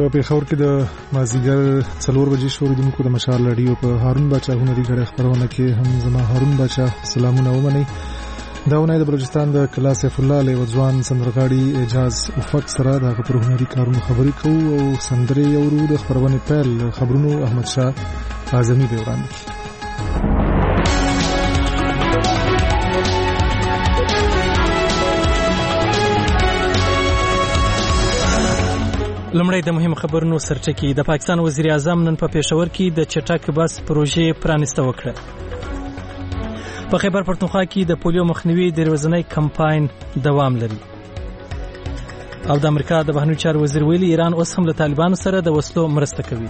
په پیښور کې د مازیګر 4 بجې شوریدونکو د مشال رادیو په هارون باچا هنري غړي خبرونه کې هم زما هارون باچا سلامونه ومني. دا ونه د بلوچستان د کلا سیف الله له وځوان سندرغاړي اعجاز افق سره د خبرو هنري کارونو خبرې کوو او سندرې یورو د خبرونه پیل خبرونو احمد شاه اعظمي به وړاندې. لمړی د مهم خبرونو سرټکی. د پاکستان وزیر اعظم نن په پېښور کې د چټک بس پروژې پرانیسته وکړه. په خیبر پښتونخوا کې د پولیو مخنیوي د ورځنی کمپاین دوام لري. او د امریکا د بهرنیو چارو وزیر ویلي ایران اوس هم له طالبانو سره د وسلو مرسته کوي.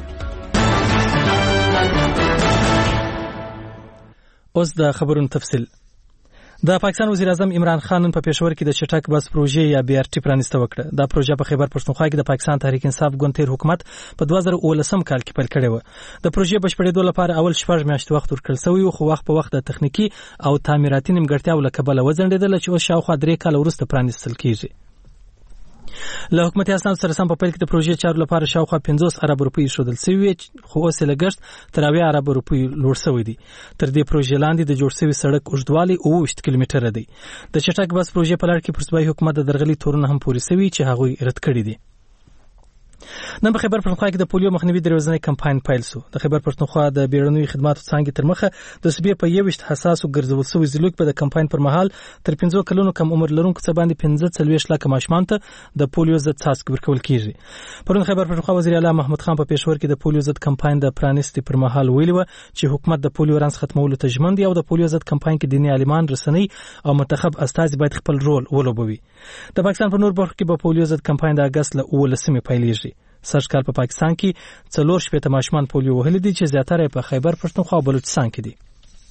اوس د خبرونو تفصیل. د پاکستان وزیر اعظم عمران خان نن په پېښور کې د چټک بس پروژې یا BRT پرانیسته وکړه. دا پروژه په خیبر پښتونخوا کې د پاکستان تحریک انصاف ګوند تیر حکومت په 2019 کال کې پیل کړې و. د پروژې بشپړېدو لپاره اول 4 میاشتې وخت ورکړل شوی و، خو وخت په وخت د تخنیکی او تعمیراتي نیمګړتیاو له کبله وځنډېدل چې اوس شاوخوا 3 کال وروسته پرانیستل کیږي. له حکومت اسناد سره سم په پیل کې د پروژې چارو لپاره شاوخوا 50 ارب روپۍ شودل شوی، خو اوس لګښت تر 80 ارب روپۍ لوړ شوی دی. تر دې پروژې لاندې د جوړ شوی سړک اوږدوالی 20 کیلومتره دی. د چټک بس پروژې په لړ کې پر صوبایي حکومت د درغلي تورونه هم پوري شوی چې هغوی رد کړی دي. نن په خیبر پښتونخوا کې د پولیو مخنیوي د ورځنی کمپاین پیل شو. د خیبر پښتونخوا د بیړنیو خدماتو څانګې تر مخه د صوبې په 21 حساسو ګرځول شوی ضلعو کې د کمپاین پر مهال تر 15 کلونو کم عمر لرونکو څخه باندې 45 لک ماشومان ته د پولیو ضد څاڅکي ورکول کیږي. پرون خیبر پښتونخوا وزیر اعلی محمود خان په پېښور کې د پولیو ضد کمپاین د پرانیستي پر مهال ویلي و چې حکومت د پولیو رنځ ختمولو ته ژمن دی او د پولیو ضد کمپاین کې دیني عالمان، رسنۍ او منتخب استازي باید خپل رول ولوبوي. د پاکستان په نور برخو کې په پولیو ضد کمپاین د اگست له 19 پیلېږي. سږ کال په پاکستان کې 4 ماشومان پولیو وهلي دي چې زیاتره په خیبر پښتونخوا او بلوچستان کې دي.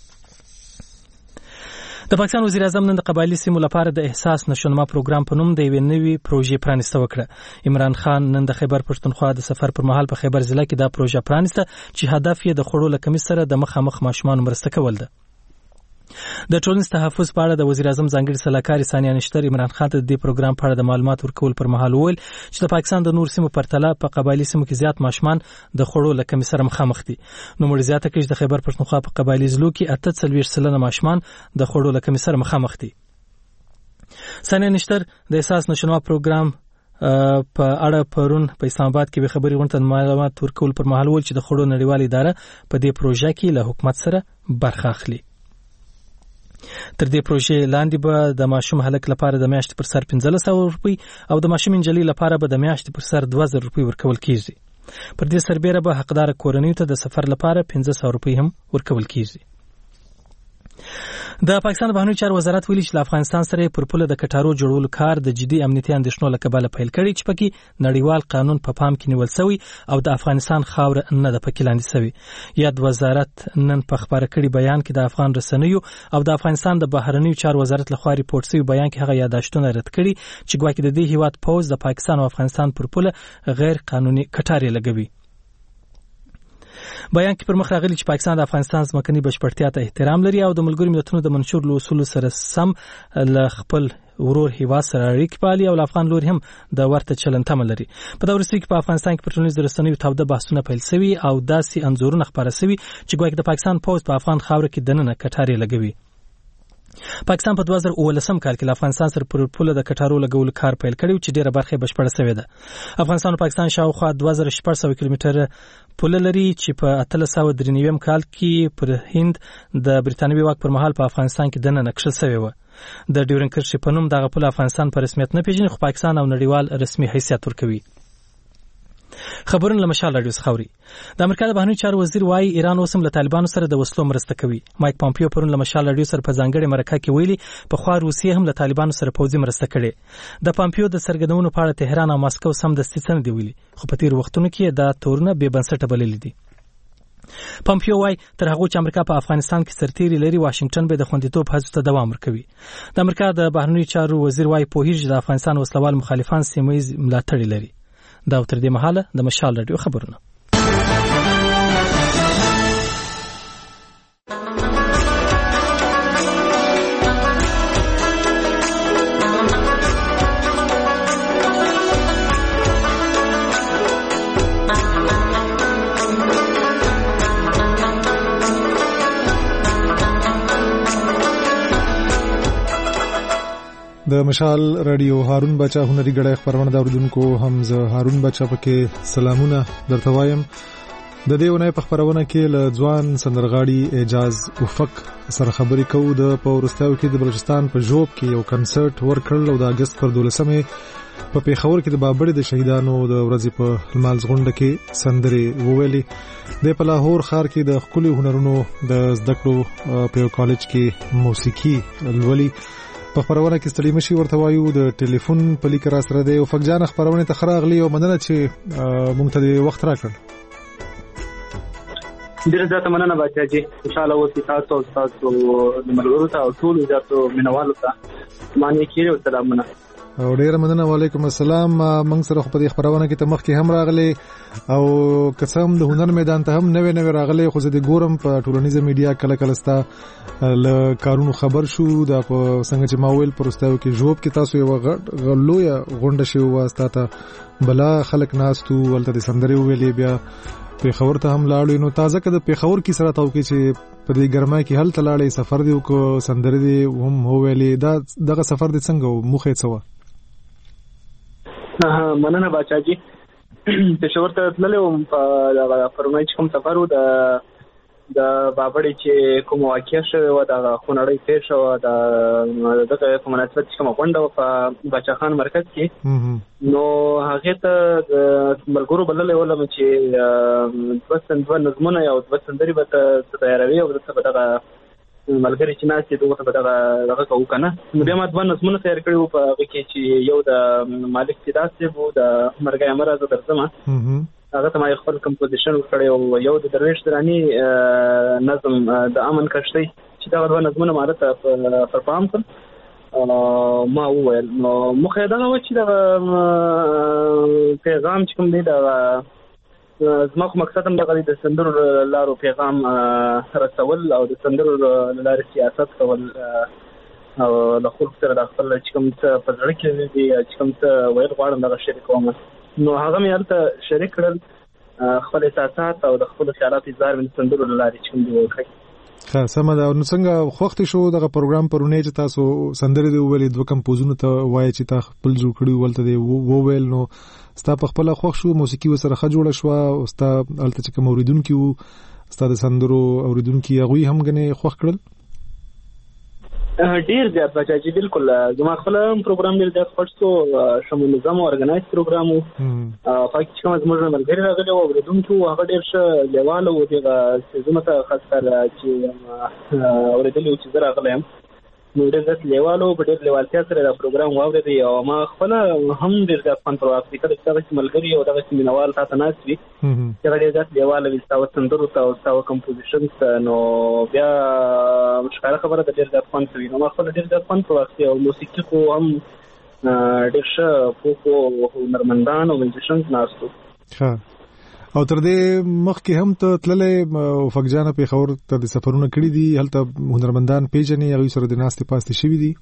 د پاکستان وزیر اعظم نن د قبایلی سیمو لپاره د احساس نشونما پروګرام په نوم د یوې نوې پروژې پرانیسته وکړه. عمران خان نن د خیبر پښتونخوا د سفر پر مهال په خیبر ضلع کې دا پروژه پرانیسته چې هدف یې د خوړو له کمی سره د مخامخ ماشومان مرسته کول ده. د ټولنیز تحفظ په اړه د وزیر اعظم ځانګړي سلاکار ثانیه نشتر عمران خان ته د دې پروګرام په اړه د معلومات ورکول پر مهال وویل چې د پاکستان د نور سیمو پرتله په قبایلی سیمو کې زیات ماشومان د خوړو له کمی سره مخامخ دي. نو موږ زیاته کړي چې د خیبر پښتونخوا په قبایلی ضلعو کې 48% ماشومان د خوړو له کمی سره مخامخ دي. ثانیه نشتر د احساس نشونما پروګرام په اړه پرون په اسلام آباد کې به خبري غونډه معلومات ورکول پر مهال وویل چې د خوړو نړیوال اداره په دې پروژه کې له حکومت سره برخه اخلي. تر دې پروژې لاندې به د ماشوم هلک لپاره د میاشتې پر سر 1500 روپۍ او د ماشوم انجلۍ لپاره به د میاشتې پر سر 2000 روپۍ ورکول کیږي. پر دې سربېره به حقدار کورنۍ ته د سفر لپاره 1500 روپۍ هم ورکول کیږي. د پاکستان د بهرنیو چارو وزارت ویلي چې له افغانستان سره پر پوله د کټارو جوړولو کار د جدي امنیتي اندېښنو له کبله پیل کړي چې پکې نړیوال قانون په پام کې نیول شوی او د افغانستان خاوره نه ده پکې لاندې شوی. یاد وزارت نن په خبره کړي بیان کې د افغان رسنیو او د افغانستان د بهرنیو چارو وزارت لخوا ریپورت شوی بیان کې هغه یاداشتونه رد کړي چې ګواکې د دې هیواد پوز د پاکستان او افغانستان پر پوله غیر قانوني کټارې لګوي. بیان کې پر مخ راغلی چې پاکستان د افغانستان ځمکني بشپړتیا ته احترام لري او د ملګرو ملتونو د منشور له اصولو سره سم له خپل ورور هیواد سره اړیکې پالي او افغان لوري هم د ورته چلند تمه لري. په دا وروستیو کې په افغانستان کې پر ټولنیزو رسنیو تاوده بحثونه پیل شوي او داسې انځورونه خپاره شوي چې ګواکې د پاکستان پوز په افغان خاوره کې دننه کټارې لګوي. پاکستان په 2019 کال کې له افغانستان سره پر پوله د کټارو لګولو کار پیل کړی چې ډیره برخه بشپړه شوې ده. افغانستان او پاکستان شاوخوا 2600 کیلومتره پوله لري چې په 1893 کال کې پر هند د برتانوي واک پر مهال په افغانستان کې دننه نقشه شوې و. د ډیورنډ کرښې په نوم دغه پوله افغانستان په رسمیت نه پیژني، خو پاکستان او نړیوال رسمي حیثیت ورکوي. خبرونه له مشال رادیو څخه اوري. د امریکا د بهرنیو چارو وزیر وايي ایران اوس هم له طالبانو سره د وسلو مرسته کوي. مایک پامپیو پرون له مشال رادیو سره په ځانګړي مرکه کې ویلي په خوا روسیې هم له طالبانو سره پوځي مرسته کړي. د پامپیو د سرګردونو په اړه تهران او ماسکو سم دستي څه نه دی ویلي، خو په تیر وختونو کې دا تورونه بې بنسټه بللي دي. پامپیو وايي تر هغه چې امریکا په افغانستان کې سرتیري لري، واشنگټن به د خوندیتوب هڅو ته دوام ورکوي. د امریکا د بهرنیو چارو وزیر وايي پوهیږي د افغانستان وسلوال مخالفان سیمه ییز ملاتړ لري. دا تر دې مهاله د مشال رادیو خبرونه. د مشال رادیو هارون بچا هنري غړې خبرونه د اوریدونکو حمزه هارون بچا پکې سلامونه درته وایم. د دې ونې په خبرونه کې له ځوان سندرغاړي اعجاز افق سره خبرې کوو. د پورستاو کې د بلوچستان په جوب کې یو کنسرت ورکړل او د اگست پر 12مې په پیښور کې د بابړې د شهیدانو د ورځې په مالزغونډه کې سندرې وویلې. د په لاهور ښار کې د خپل هنرونو د زده کړو په کالج کې موسیقي لولي. په خبرونه کې ستړي مشي ورته وایو. د ټلیفون په لیک را سره دی او فقجان خبرونه ته خراغلی او مننه چې مونږ ته وخت راکړ. ډیره زیاته مننه بچاجي. ان شاء الله وسی تاسو او تاسو د ملګرو ته او ټول زیاتو مینوالو ته معنی کیږي. سلامونه او ډیره مننه. وعلیکم السلام. موږ سره په دې خبرونه کې ته مخکې هم راغلي او قسم د هنر میدان ته هم نوې راغلي. خو زه د ګورم په ټولنیزه میډیا کله کله ستا له کارونو خبر شو. دا په څنګه چې ما ویل پرستاو کې جوب کې تاسو یو غلویا غونډه شو واسطه ته بلا خلک ناستو ولته د سندري ویلې بیا پیښور ته هم لاړو. نو تازه کده پیښور کې سره تاو کې چې په دې ګرمای کې هل تلاړې سفر دی او سندري دی هم هو ویلې دا دغه سفر د څنګه مخه څه مننه بچاجي. پېښور ته تللم په فرمایش کوم سفر و د بابړې چې کوم واقعیا شوی و د خونړۍ پیښ شو د دغه په مناسبت چې کوم غونډه په بچاخان مرکز کې نو هغه ته د ملګرو بللې ولم چې دوه نظمونه او دوه سندري به تیاروي او دغه ملګری چې ناس دې دوه به دغه کوو کنه. نو بیا ما دوه نظمونه تیار کړو په هغه کې چې یو د مالک سیداسي وو د مرګ امراض درځم هغه ته ما خپل کمپوزیشن وکړی او یو د درویش درانی نظم د امن کشتي چې دا دوه نظمونه ماته پر پام کړ. ما وویل نو مخه دا و چې دا پیغام چې کوم دی دا زما خو مقصد هم دغه د سندرو لارو پیغام رسول او د سندرو لارو سیاست کول او د خلکو سره د خپل چې کوم څه په ځړ کې دي چې کوم څه ویل غواړم دغه شریک کوم. نو هغه مې هلته شریک کړل خپل احساسات او د خپل خیالات اظهار من سندرو لارې چې کوم دی وکړي. ښه سمه ده. نو څنګه خوښ شو دغه پروګرام پرونی چې تاسو سندرې دی ویلې دوه کمپوزونه ته وایي چې تا خپل جوړ کړی ولته دی وویل نو ستا په خپل خوښ شو موسیقي وسره ښه جوړه شو او ستا الته چې کوم اوریدونکي وو ستا د سندرو اوریدونکي هغوی هم غنې خوښ کړل؟ ډیر زیات بچاجي بالکل. زما خپل پروګرام ډیر زیات خوښ شو. شمو نظام او ارګنایز پروګرام وو. فاکټ کوم زموږ ملګری راغلی او اوریدونکو هغه ډیر ښه لیوال وو. دغه سیزونه ته خاص کر چې اوریدلو چې زه راغلی نو ډېر زیات لیوالو په ډېر لیوالتیا سره دا پروګرام واورېدی او ما خپله هم ډېر زیات خوند پر واخیست. کله چې دغسې ملګري او دغسې مینوال تا ته ناست وي چې هغه ډېر زیات لیواله وي ستا سندرو ته او ستا کمپوزیشنز ته نو بیا ښکاره خبره ده ډېر زیات خوند کوي. نو ما خپله ډېر زیات خوند پر واخیست او موسیقي خو هم ډېر ښه پوه هنرمندان او میوزیشنز ناست وو. او تر دې مخکې هم ته تللې فقجانه پیښور ته د سفرونه کړي دي هلته هنرمندان پیژنې هغوی سره د ناستې پاستې شوي دي؟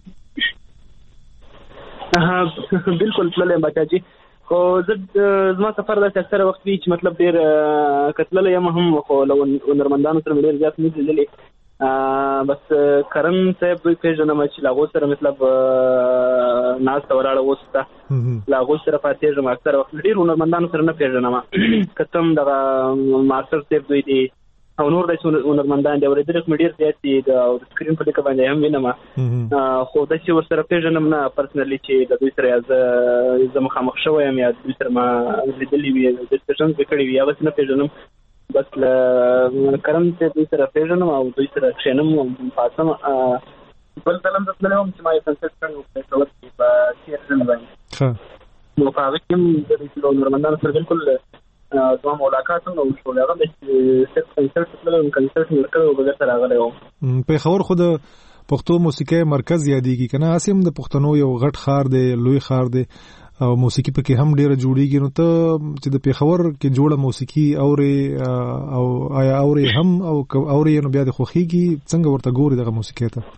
بالکل تللی بچاجي. خو زما سفر داسې اکثره وخت وي چې مطلب ډېر که تللی یم هم خو له هنرمندانو سره مې ډېر زیات نه دي لیدلي. بس کرن صاحب دوی پیژنم چې له هغو سره مطلب ناسته ولاړه اوس شته له هغوی سره پاتېږم. اکثره وخت ډېر هنرمندانو سره نه پیژنم که څه هم دغه ماسټر صاحب دوی دي او نور داسې هنرمندان دي اورېدلي خو مې ډېر زیات دي د سکرین په لیکه باندې هم وینم خو داسې ورسره پیژنم نه پرسنلي چې د دوی سره زه مخامخ شوی یم یا دوی سره ما لیدلي وي ډسکشنز مې کړي وي هغسې نه پیژنم. بس له کرم چې دوی سره پیژنم او دوی سره کښېنم او پاسم. بل ځل هم زه تللی وم چې ما یو کنسرټ کړی و په پېښور کې په تیاتر باندې نو په هغه کې هم د دې هنرمندانو سره بالکل زما ملاقات هم نه وشو. هغه د صرف کنسرټ تللی وم کنسرټ مې ورکړی و بېرته راغلی وم. پېښور خو د پښتو موسیقۍ مرکز یادېږي که نه؟ هسې هم د پښتنو یو غټ ښار دی لوی ښار دی او موسیقي پکې هم ډیره جوړیږي. نو ته چې د پیښور کې جوړه موسیقي اورې او آیا اورې هم او اورې نو بیا د خوښیږي څنګه ورته ګورې دغه موسیقي ته؟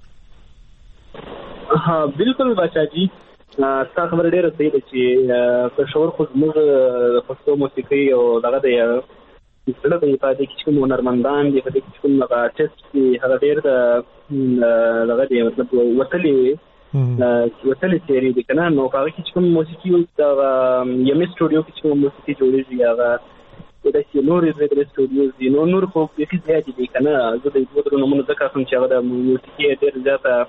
بالکل بچاجي ستا خبره ډیره صحیح ده چې پیښور خو زموږ د پښتو موسیقي او دغه دی زړه دی په دې کې چې کوم هنرمندان دي په دې کې چې کوم هغه آرټسټ دي هغه ډېر دغه دی مطلب وتلي چې وتلې سیری دي کنه نو هغه کې کوم موسیقي د یم سټوډیو کې کوم موسیقي جوړیږي هغه د سینوري د سټوډیو دي نور خو کې زیات دي کنه زه د دوه درو نمونه ځکه کوم چې هغه د موسیقي ډېر زیاته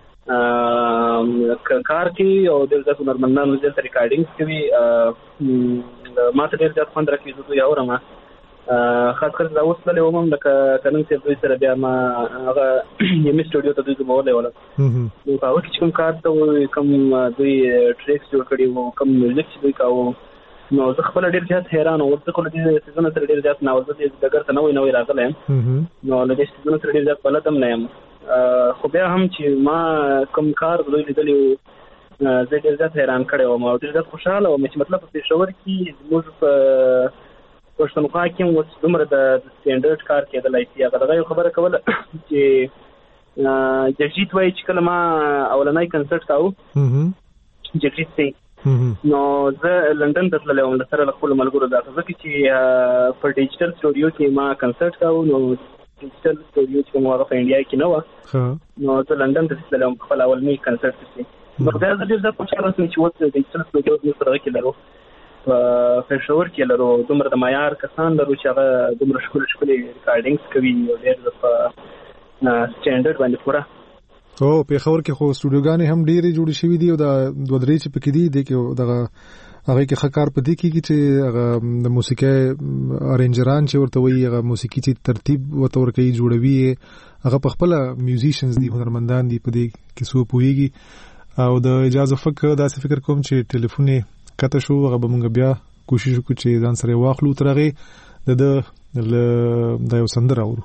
کار کوي او ډېر زیات نورمنانو زیات ریکارډینګ کوي ما ته ډېر زیات خوند راکوي زه یې اورم خاص کر دا اوس له ومم لکه کنن چې دوی سره بیا ما هغه یم سټوډیو ته دوی زموږ ولا نو هغه چې کوم کار ته کوم دوی ټریکس جوړ کړي وو کوم میوزیک چې دوی کاوه نو زه خپل ډېر زیات حیران وم چې کوم دې سیزن سره ډېر زیات ناول دې دګر ته نوې راغله نو له دې سیزن سره ډېر زیات بلدم نه یم خو بیا هم چې ما کوم کار دوی لیدلی زه ډېر زیات حیران کړی وم او ډېر زیات خوشاله وم چې مطلب په پېښور کې زموږ په پښتونخوا کې اوس دومره د سټینډرډ کار کېدلی شي هغه دغه خبره کوله چې جګجیت وایي چې کله ما اولنی کنسرټ کاوه جګجیت سي نو زه لندن ته تللی وم سره له خپلو ملګرو ځکه چې په ډیجیټل سټوډیو کې ما کنسرټ کاوه نو ډیجیټل سټوډیو چې کوم هغه په انډیا کې نه وه نو زه لندن ته تللی وم خپل اولنی کنسرټ کې نو بیا زه ډېر زیات خوشحاله شوم چې اوس ډیجیټل سټوډیو موږ سره کې لرو په پېښور کې لرو دومره د معیار کسان لرو چې هغه دومره ښکلي ریکارډینګز کوي او ډېر په سټینډرډ باندې پوره او پېښور کې خو سټوډیوګانې هم ډېرې جوړې شوي دي او د دوه درې چې پکې دي کې دغه هغه کې ښه کار پدې کېږي چې هغه د موسیقۍ ارینجران چې ورته وایي هغه موسیقي چې ترتیب ورته ورکوي جوړوي هغه په خپله میوزیشنز دي هنرمندان دي په دې کې څو پوهېږي او د اجازه فک داسې فکر کوم چې ټلیفون کته شو هغه به مونږ بیا کوشش وکړو چې ځان سره واخلو تر هغې د یو سندره اورو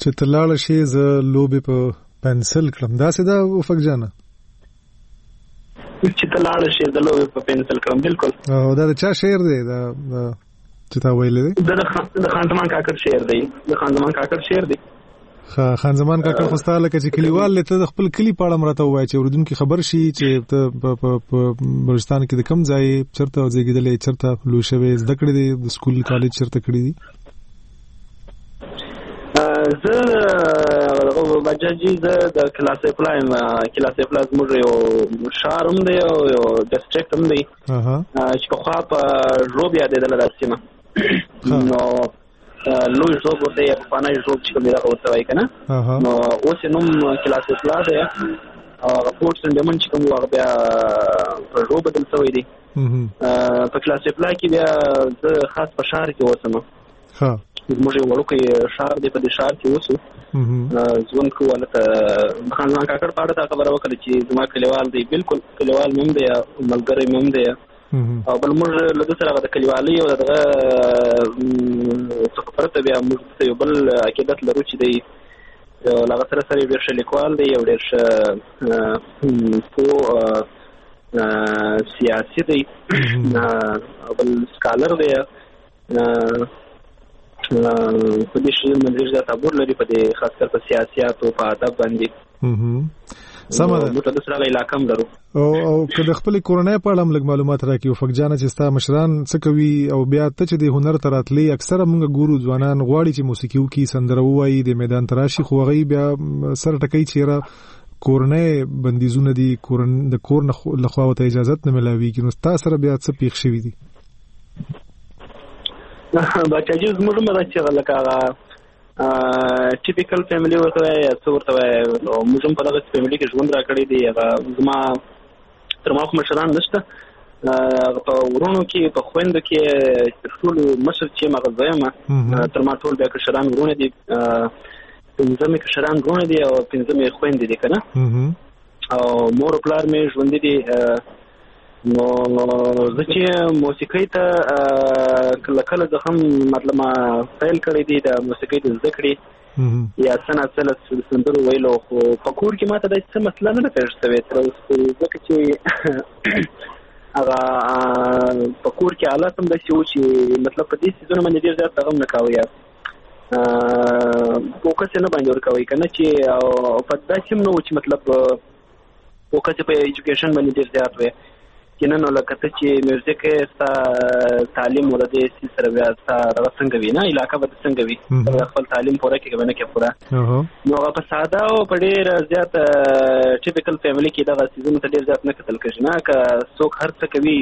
چې تلاړ شي ز لوبې په پنسل کړم دا څه دا افق جانه چې تلاړ شي ز لوبې په پنسل کړم بالکل او دا چا شعر دی دا چې تا ویل دی د خان زمان کاکړ شعر دی خان زمان کاکړ خو ستاله چې کلیوال ته د خپل کلی په اړه مرته وایي چې اوردونکو خبر شي چې ته په بلوچستان کې د کم ځای چرته زیږیدلې چرته لوشوي زده کړې دي د سکول کالج چرته کړې دي زه بچاجي زه د کلاسې پلایم موږ یو شهر هم دی او یو ډسټریکټ هم دی چې په خوا په ژوب یادېدله دا سیمه نو لوی ژوب ورته یې پخوانی ژوب چې کوم دی دغه ورته وایي که نه نو اوس یې نوم کلاسې پلا دی او هغه پورټ سن ډیمن چې کوم و هغه بیا په ژوب بدل شوی دی په کلاسې پلا کې بیا زه خاص په ښار کې اوسم موږ یو وړوکی ښار دی په دې ښار کې اوسو ژوند کوو هلته خان زمان کاکړ په اړه دا خبره وکړه چې زما کلیوال دی بالکل کلیوال مې هم دی ملګری مې هم دی او بل موږ له ده سره هغه د کلیوالۍ او دغه څخه پرته بیا موږ یو بل عقیدت لرو چې دی له هغه سره یو ډېر ښه لیکوال دی یو ډېر ښه پوه سیاسي دی او بل سکالر دی په دې شی باندې ډېر زیات عبور لري په دې خاص کر په سیاست او په ادب باندې سمه ده موږ د سره علاقه هم لرو او کله خپل کورنۍ په اړه موږ معلومات راکړو فق جانه چې ستا مشران څه کوي او بیا ته چې د هنر تراتلی اکثره موږ ګورو ځوانان غواړي چې موسیقي وکړي سندره ووایي د میدان تراشي خو هغه بیا سر ټکي چیرې کورنۍ بندیزونه دي د کور له خوا ته اجازه نه ملاويږي نو تاسو سره بیا څه پیښ شوی دي بچاجي زموږ مده چې لکه هغه ټیپیکل فیملی ورته وایي څه ورته وایي موږ هم په دغه فیملی کې ژوند راکړی دی هغه زما تر ما خو مشران نشته په ورونو کې په خویندو کې تر ټولو مشر چې یم هغه زه یم تر ما ټول بیا کشران ورونه دي پنځه مې کشران ورونه دي او پنځه مې خویندې دي که نه او مور او پلار مې ژوندي دي نو زه چې موسیقۍ ته کله کله زه هم مطلب ما پیل کړی دی د موسیقۍ د زده کړې یا څه ناڅه سندرو ویلو خو په کور کې ما ته داسې څه مسله نه ده پېښ شوې تر اوسه ځکه چې هغه په کور کې حالات هم داسې وو چې مطلب په دې څیزونو باندې ډېر زیات هغه هم نه کوئ فوکس یې نه باندې ورکوئ که نه چې په داسې هم نه وو چې مطلب فوکس یې په ایجوکیشن باندې ډېر زیات وی کینه نو لکه ته چې میوزیک ستا تعلیم ولدې سره بیا ستا دغه څنګه وي نه علاقه به څنګه وي خپل تعلیم پوره کړي نه کې پوره نو هغه په ساده او په ډېر زیات ټیپیکل فیملی کې دغه سیزونو ته ډېر زیات نه کتل کېږي نه که څوک هر څه کوي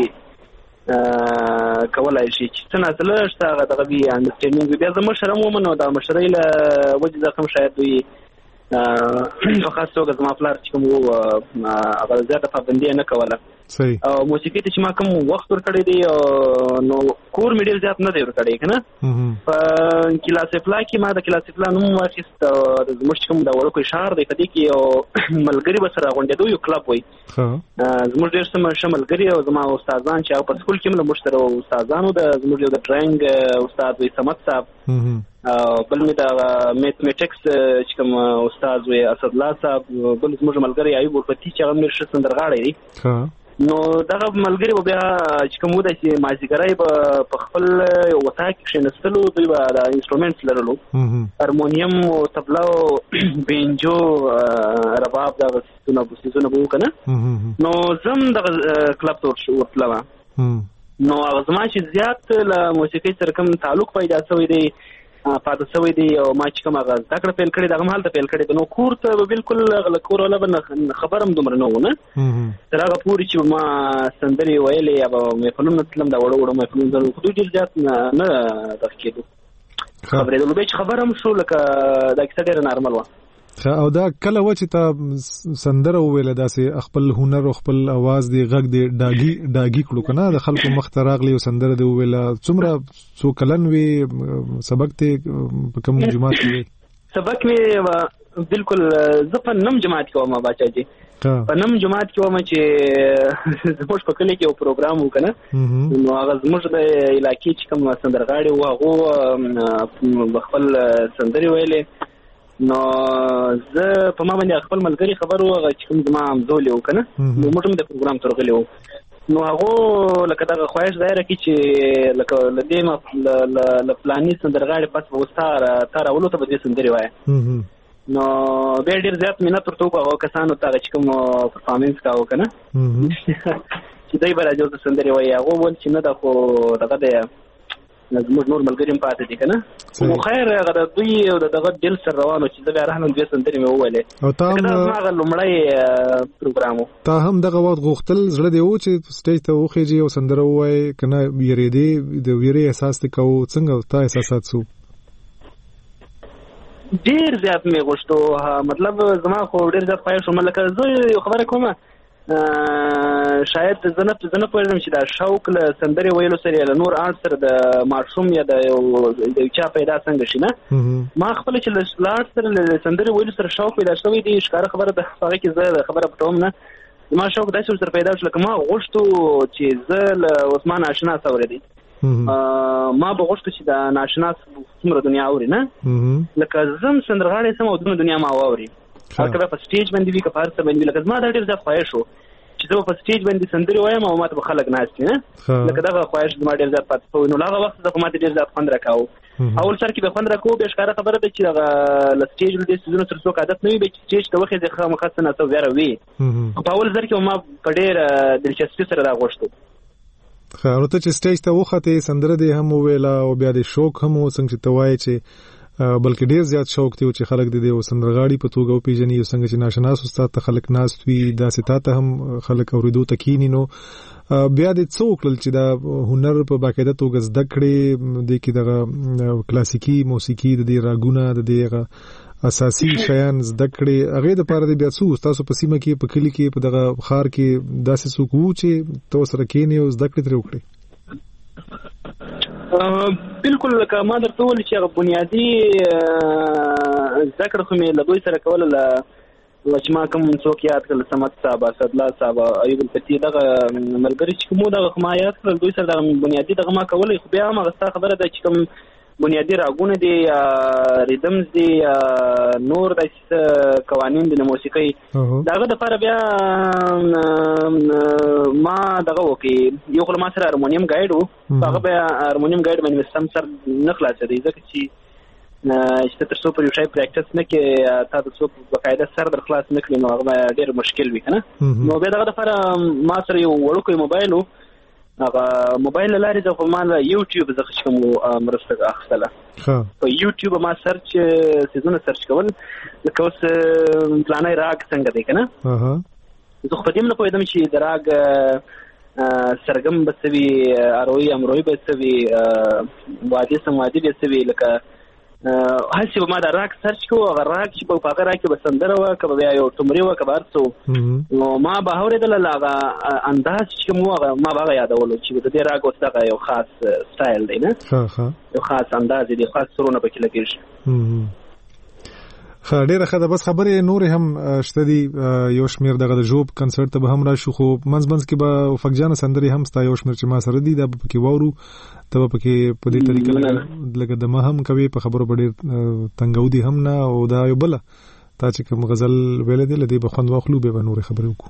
کولای شي چې څه نازله شته هغه دغه وي انډرسټینډینګ وي بیا زه مشر هم وم نو د مشرۍ له وجې څخه هم شاید دوی په خاص توګه زما پلار چې کوم و هغه زیاته پابندي نه کوله او موسیقي ته چې ما کوم وخت ورکړی دی نو کور مې ډېر زیات نه دی ورکړی که نه په کلاسې پلا کې ما د کلاسې پلا نوم واخیست زموږ چې کوم د وړوکی ښار دی په دې کې یو ملګري به سره غونډېدو یو کلب وایي زموږ ډېر ښه ملګري او زما استادان چې هغه په سکول کې هم له موږ سره استادانو د زموږ یو د ډرایینګ استاد وایي صمد صاحب بل مې د میتھمیټکس چې کوم استاد وایي اسدالله صاحب بل زموږ ملګری ایوب ورپتي چې هغه هم ډېر ښه سندرغاړی دی نو دغه ملګري به بیا چې کوم وده چې مازدیګری به په خپل وطا کې کښېنستلو دوی به د انسټرومنټس لرلو هارمونیم او طبله او بینجو رباب دغه څیزونه به وو که نه نو زه هم دغه کلب ته ورتلم نو هغه زما چې زیات له موسیقۍ سره کوم تعلق پیدا شوی دی پاته شوی دی او ما چې کوم هغه زده کړه پیل کړې ده هغه هم هلته پیل کړې ده نو کور ته به بالکل له کور والا به خبر هم دومره نه وو نه تر هغه پورې چې ما سندرې ویلې یا به محفلونو تلم دا وړو وړو محفلونو خو دوی ډېر زیات نه دغه کېدو خبرېدلو بیا چې خبر هم شو لکه دا کیسه ډېره نارمل وه او دا کله و چې تا سندره وویله داسې خپل هنر او خپل اواز دی غږ دی ډاګي کړو که نه د خلکو مخ ته راغلی او سندره دی وویله څومره څو کلن وې سبق دی په کوم جماعت کې وې سبق مې بالکل زه په نم جماعت کې وم باچا جي په نم جماعت کې وم چې زموږ په کلي کې یو پروګرام و که نه نو هغه زموږ د علاقې چې کوم سندرغاړي وو هغو خپل سندرې ویلې نو زه په ما باندې خپل ملګری خبر وغه چې کوم زما همزول یو کنه نو موږ هم د پروګرام ترغلی وو نو هغه لکه دا خواهش ظاهر کی چې لکه لدې ما لپلانی سندرغاړي پس وستار تر اولو ته به سندري وای نو به ډیر زیات مینه تر توګه هغه کسانو ته چې کوم پرفارمنس کاوه کنه چې دای برا جو سندري وای هغه ول چې نه دا خو دغه دی زموږ نور ملګری پاتې دي کنه خو خیر هغه د دوی او دغه دل سره روانو چې دا راهنم دوی سندري مې وویلې او تا هغه لومړی پروګرامو تا هم دغه وخت غوښتل زړه دی و چې سټیج ته وخیږي او سندره وای کنه یری دی د ویری احساس ته کو څنګه تا احساسات سو ډیر زیات مې غوښتو مطلب زما خو ډیر زیات پای شو ملکه زه خبره کومه شاید زنه پوهیږم چې دا شوق له سندري ویلو سره له نور آرټ سره د ماشوم یا د چا پیدا څنګه شي نه ما خپل چې له آرټ سره له سندري ویلو سره شوق پیدا شوی دی ښکاره خبره ده هغه کې زه خبره پټوم نه ما شوق داسې سره پیدا شو لکه ما غوښتو چې زه له عثمان آشنا اورېدی ما به غوښتو چې د ناشنا څومره دنیا اوري نه لکه زم سندرغاړی سم او دنیا ما واوري هغه په سټیج باندې وی کفار څه باندې لکه ما دا ډېر ځای خواهش شو چې زه په سټیج باندې سندري وایم او ماته به خلک ناست نه لکه دا خواهش ما ډېر ځای پاتې شو نو هغه وخت زه په ماته ډېر ځای خوند راکاو اول سر کې به خوند راکاو به ښکاره خبره ده چې هغه ل سټیج له دې سيزونو تر څو عادت نه وي به سټیج ته وخت ځخه مخصص نه څو ویره وي په اول ځر کې ما په ډېر دلچسپي سره دا غوښتو خو ته چې سټیج ته وخته سندره دې هم ویلا او بیا د شوق هم څنګه ته وایي چې بلکې ډیر زیات شوق دی چې خلک دې او سندرغاړي په توګه پیژني او څنګه چې ناشناس استاد ته خلک ناست وي دا ستاته هم خلک اوریدو تکینی نو بیا د څوک چې دا هنر په باقاعده توګه زده کړي د کې دغه کلاسیکی موسیقي د دې راګونه د دې اساسي شیان زده کړي هغه د پاره د بیا څو تاسو په سیمه کې په کلی کې په دغه خار کې داسې څوک وو چې تاسو سره کېنی او زده کړی تر وکړي بالکل لکه ما درته وویل چې هغه بنیادي زده کړه خو مې له دوی سره کوله چې ما کوم څوک یاد کړل سمت صاحب اسدالله صاحب ایوب الفتي دغه ملګري چې کومو دغه ما یاد کړل دوی سره دغه بنیادي دغه ما کولی خو بیا هم هغه ستا خبره ده چې کوم بنیادي راګونه دي یا ریدمز دي یا نور داسې قوانین دي د موسیقۍ د هغه دپاره بیا ما دغه وکړي یو خو له ما سره هارمونیم ګایډ و هغه بیا هارمونیم ګایډ باندې مې سم سر نه خلاصېدی ځکه چې ته تر څو پر یو شی پریکټس نه کړې تا تر څو باقاعده سر در خلاص نه کړې نو هغه به ډېر مشکل وي که نه نو بیا دغه دپاره ما سره یو وړوکی موبایل و هغه موبایل له لارې د خو ما له یوټیوب څخه چې کوم مرسته اخیستله په یوټیوب ما سرچ سیزونه سرچ کول لکه اوس پلانی راګ څنګه دی که نه زه خو په دې هم نه پوهېدم چې د راګ سرګم به څه وي اروي امروي به څه وي وادي سموادي به څه وي لکه هسې به ما دا راګ سرچ کوو هغه راګ چې په هغه راګ کې به سندره وه که به بیا یو ټمري وه که به هر څه نو ما به اورېدله له هغه انداز چې کوم و ما به هغه یادولو چې د دې راګ اوس دغه یو خاص سټایل دی نه یو خاص انداز دی خاص سرونه پکې لګېږي ډیره ښه ده بس خبرې نورې هم شته دي یو شمېر دغه د ژوب کنسرت ته به هم راشو خو منځ کې به افقجانه سندرې هم ستا یو شمېر چې ما سره دي دا به پکې واورو ته به پکې په دې طریقه لکه دمه هم کوي په خبرو به ډېر تنګودي هم نه او دا یو بله تا چې کوم غزل ویلی دی له دې به خوند واخلو بیا به نورې خبرې وکړو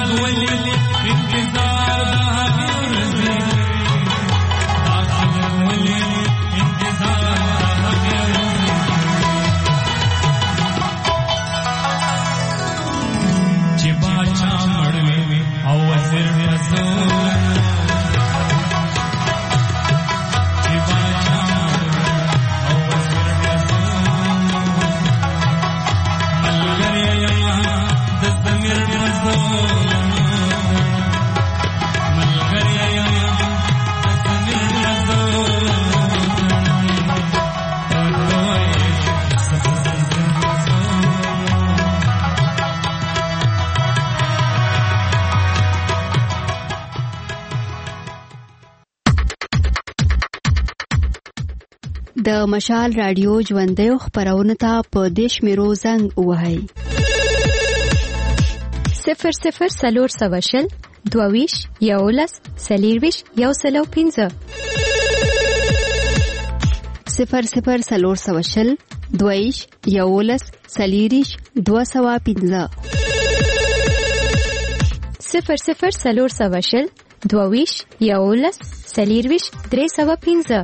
د مشال رادیو ژوندۍ خبرونه ته په دیش میرو زنګ وهاي 00 سلور سواشل دوویش یولس سلیرویش یوسلو 15 00 سلور سواشل دوویش یولس سلیریش 215 00 سلور سواشل دوویش یولس سلیرویش 315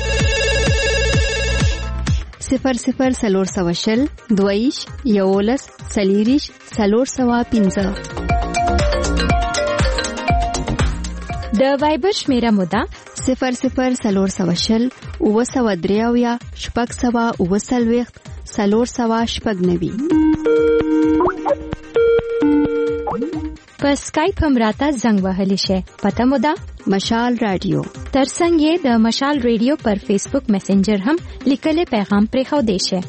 00 سلور سواشل دویش یولس سلیریش سلور سوا 15 د وایبر شمیره مودا 00 سلور سواشل او سوا دریاویا شپږ سوا او سلويخت سلور سوا شپږ نوي په سکایپ هم راته زنګ وهلی شي پته مودا مشال رادیو ترڅنګ یې د مشال ریډیو پر فیسبوک میسنجر هم لیکل پیغام پرې خو دی شي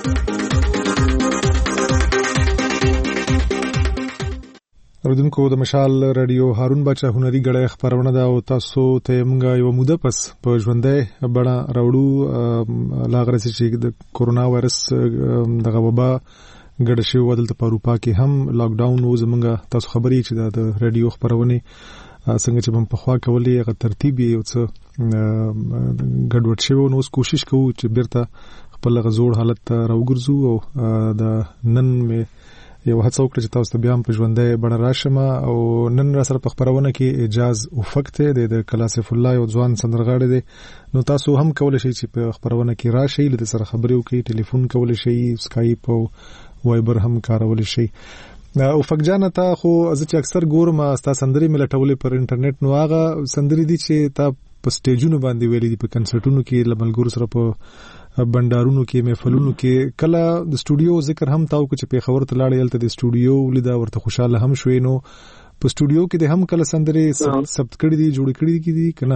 اوردونکو د مشال رادیو هارون بچا هنري غړې خبرونه دا او تاسو ته مونږه یو موده پس په ژوندې بڑا راوړو لاغرسي چې د کورونا وایرس دغه وبا ګډ شو ودلته په اروپا کې هم لاک ډاون و زمونږه تاسو خبري چې د رادیو خبرونه څنګه چې په خوا کولې غو ترتیب یو څه ګډوډ شوی نو اوس کوشش کوو چې بیرته خپل غزوړ حالت راوګرځو او د نن می یو هڅه وکړه چې تاسو ته بیا په ژوندۍ بڼه راشم او نن را سره په خبرونه کې اجاز وفقته د کلاسف الله او ځوان سندرغاړي دي نو تاسو هم کولای شئ چې په خبرونه کې راشئ لته سره خبرې وکړئ ټلیفون کولای شئ سکایپ او وایبر هم کارول شئ او فقجانه تا خو از چې اکثر ګورم استا سندري ملټولې پر انټرنیټ نو هغه سندري دي چې تا په سټیجونو باندې ویلې دي په کنسرټونو کې لملګرو سره په بندارونو کې محفلونو کې کله د سټوډیو ذکر هم تاو چې په خبر ته لاړې الته د سټوډیو ولیدا ورته خوشاله هم شوې نو په سټوډیو کې د هم کله سندري ثبت کړې دي جوړ کړې دي کنه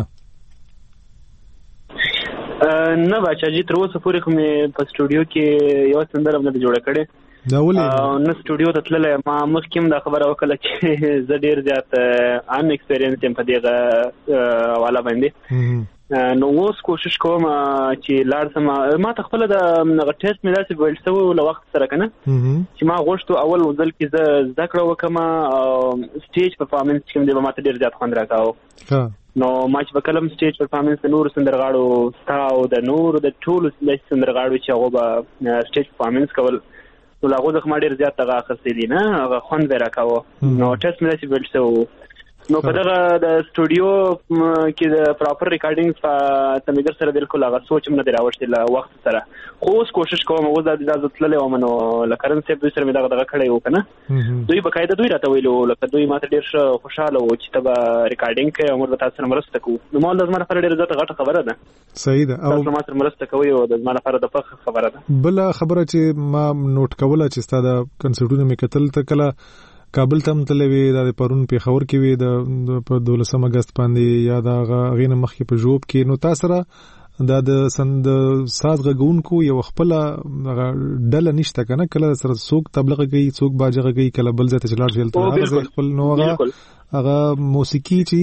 نه بچا جی تر اوسه پورې کوم په سټوډیو کې یو سندره نه جوړ کړې دا ولې نو سټوډیو ته تللې ما مخکې دا خبره وکړه چې زه ډیر زیات ان ایکسپیرینس هم په دغه والا باندې نو اوس کوشش کوم چې لاړ سم ما تخپل د ټیسټ مې داسې ویل سو له وخت سره کنه چې ما غوښتو اول ځل کې زه ذکر وکم سټیج پرفارمنس کوم دی ما ته ډیر زیات خوند راکاو نو ما چې وکړم سټیج پرفارمنس د نور سندرغاړو ستاو د نور د ټولو سندرغاړو چې هغه سټیج پرفارمنس کول نو لاغو د خماډیر زیات هغه خسېلی نه هغه خوند ورکاو نو ټیسټ مې داسې ویل سو نو په دغه د سټوډیو کې د پراپر ریکارډینګ په تمیګر سره بالکل هغه سوچ هم نه دی راوښتل وخت سره خو اوس کوشش کوم او د اجازه تللې و منو لکرن سیب دوی سره مې دغه کړی و کنه دوی بقاعده دوی راته ویلو لکه دوی ماته ډیر خوشاله و چې تبا ریکارډینګ کوي او موږ تاسو سره مرسته کوو نو مول لازم لپاره ډیر زیاته غټه خبره ده صحیح ده او تاسو ماته مرسته کوي او د زما لپاره د فخر خبره ده بل خبره چې ما نوٹ کوله چې ستاسو کنسرټونو مې کتل ته کله کابل ته متلوي د پرون په خبر کې وي د 12 اگست باندې یا د غین مخکې په جوب کې نو تاسو را د سند ساز غونکو یو خپل ډله نشته کنه کله سره څوک تبلیغ کوي څوک باجغه کوي کله بل ځای ته چلاړ شي هغه خپل نو هغه موسیقي چې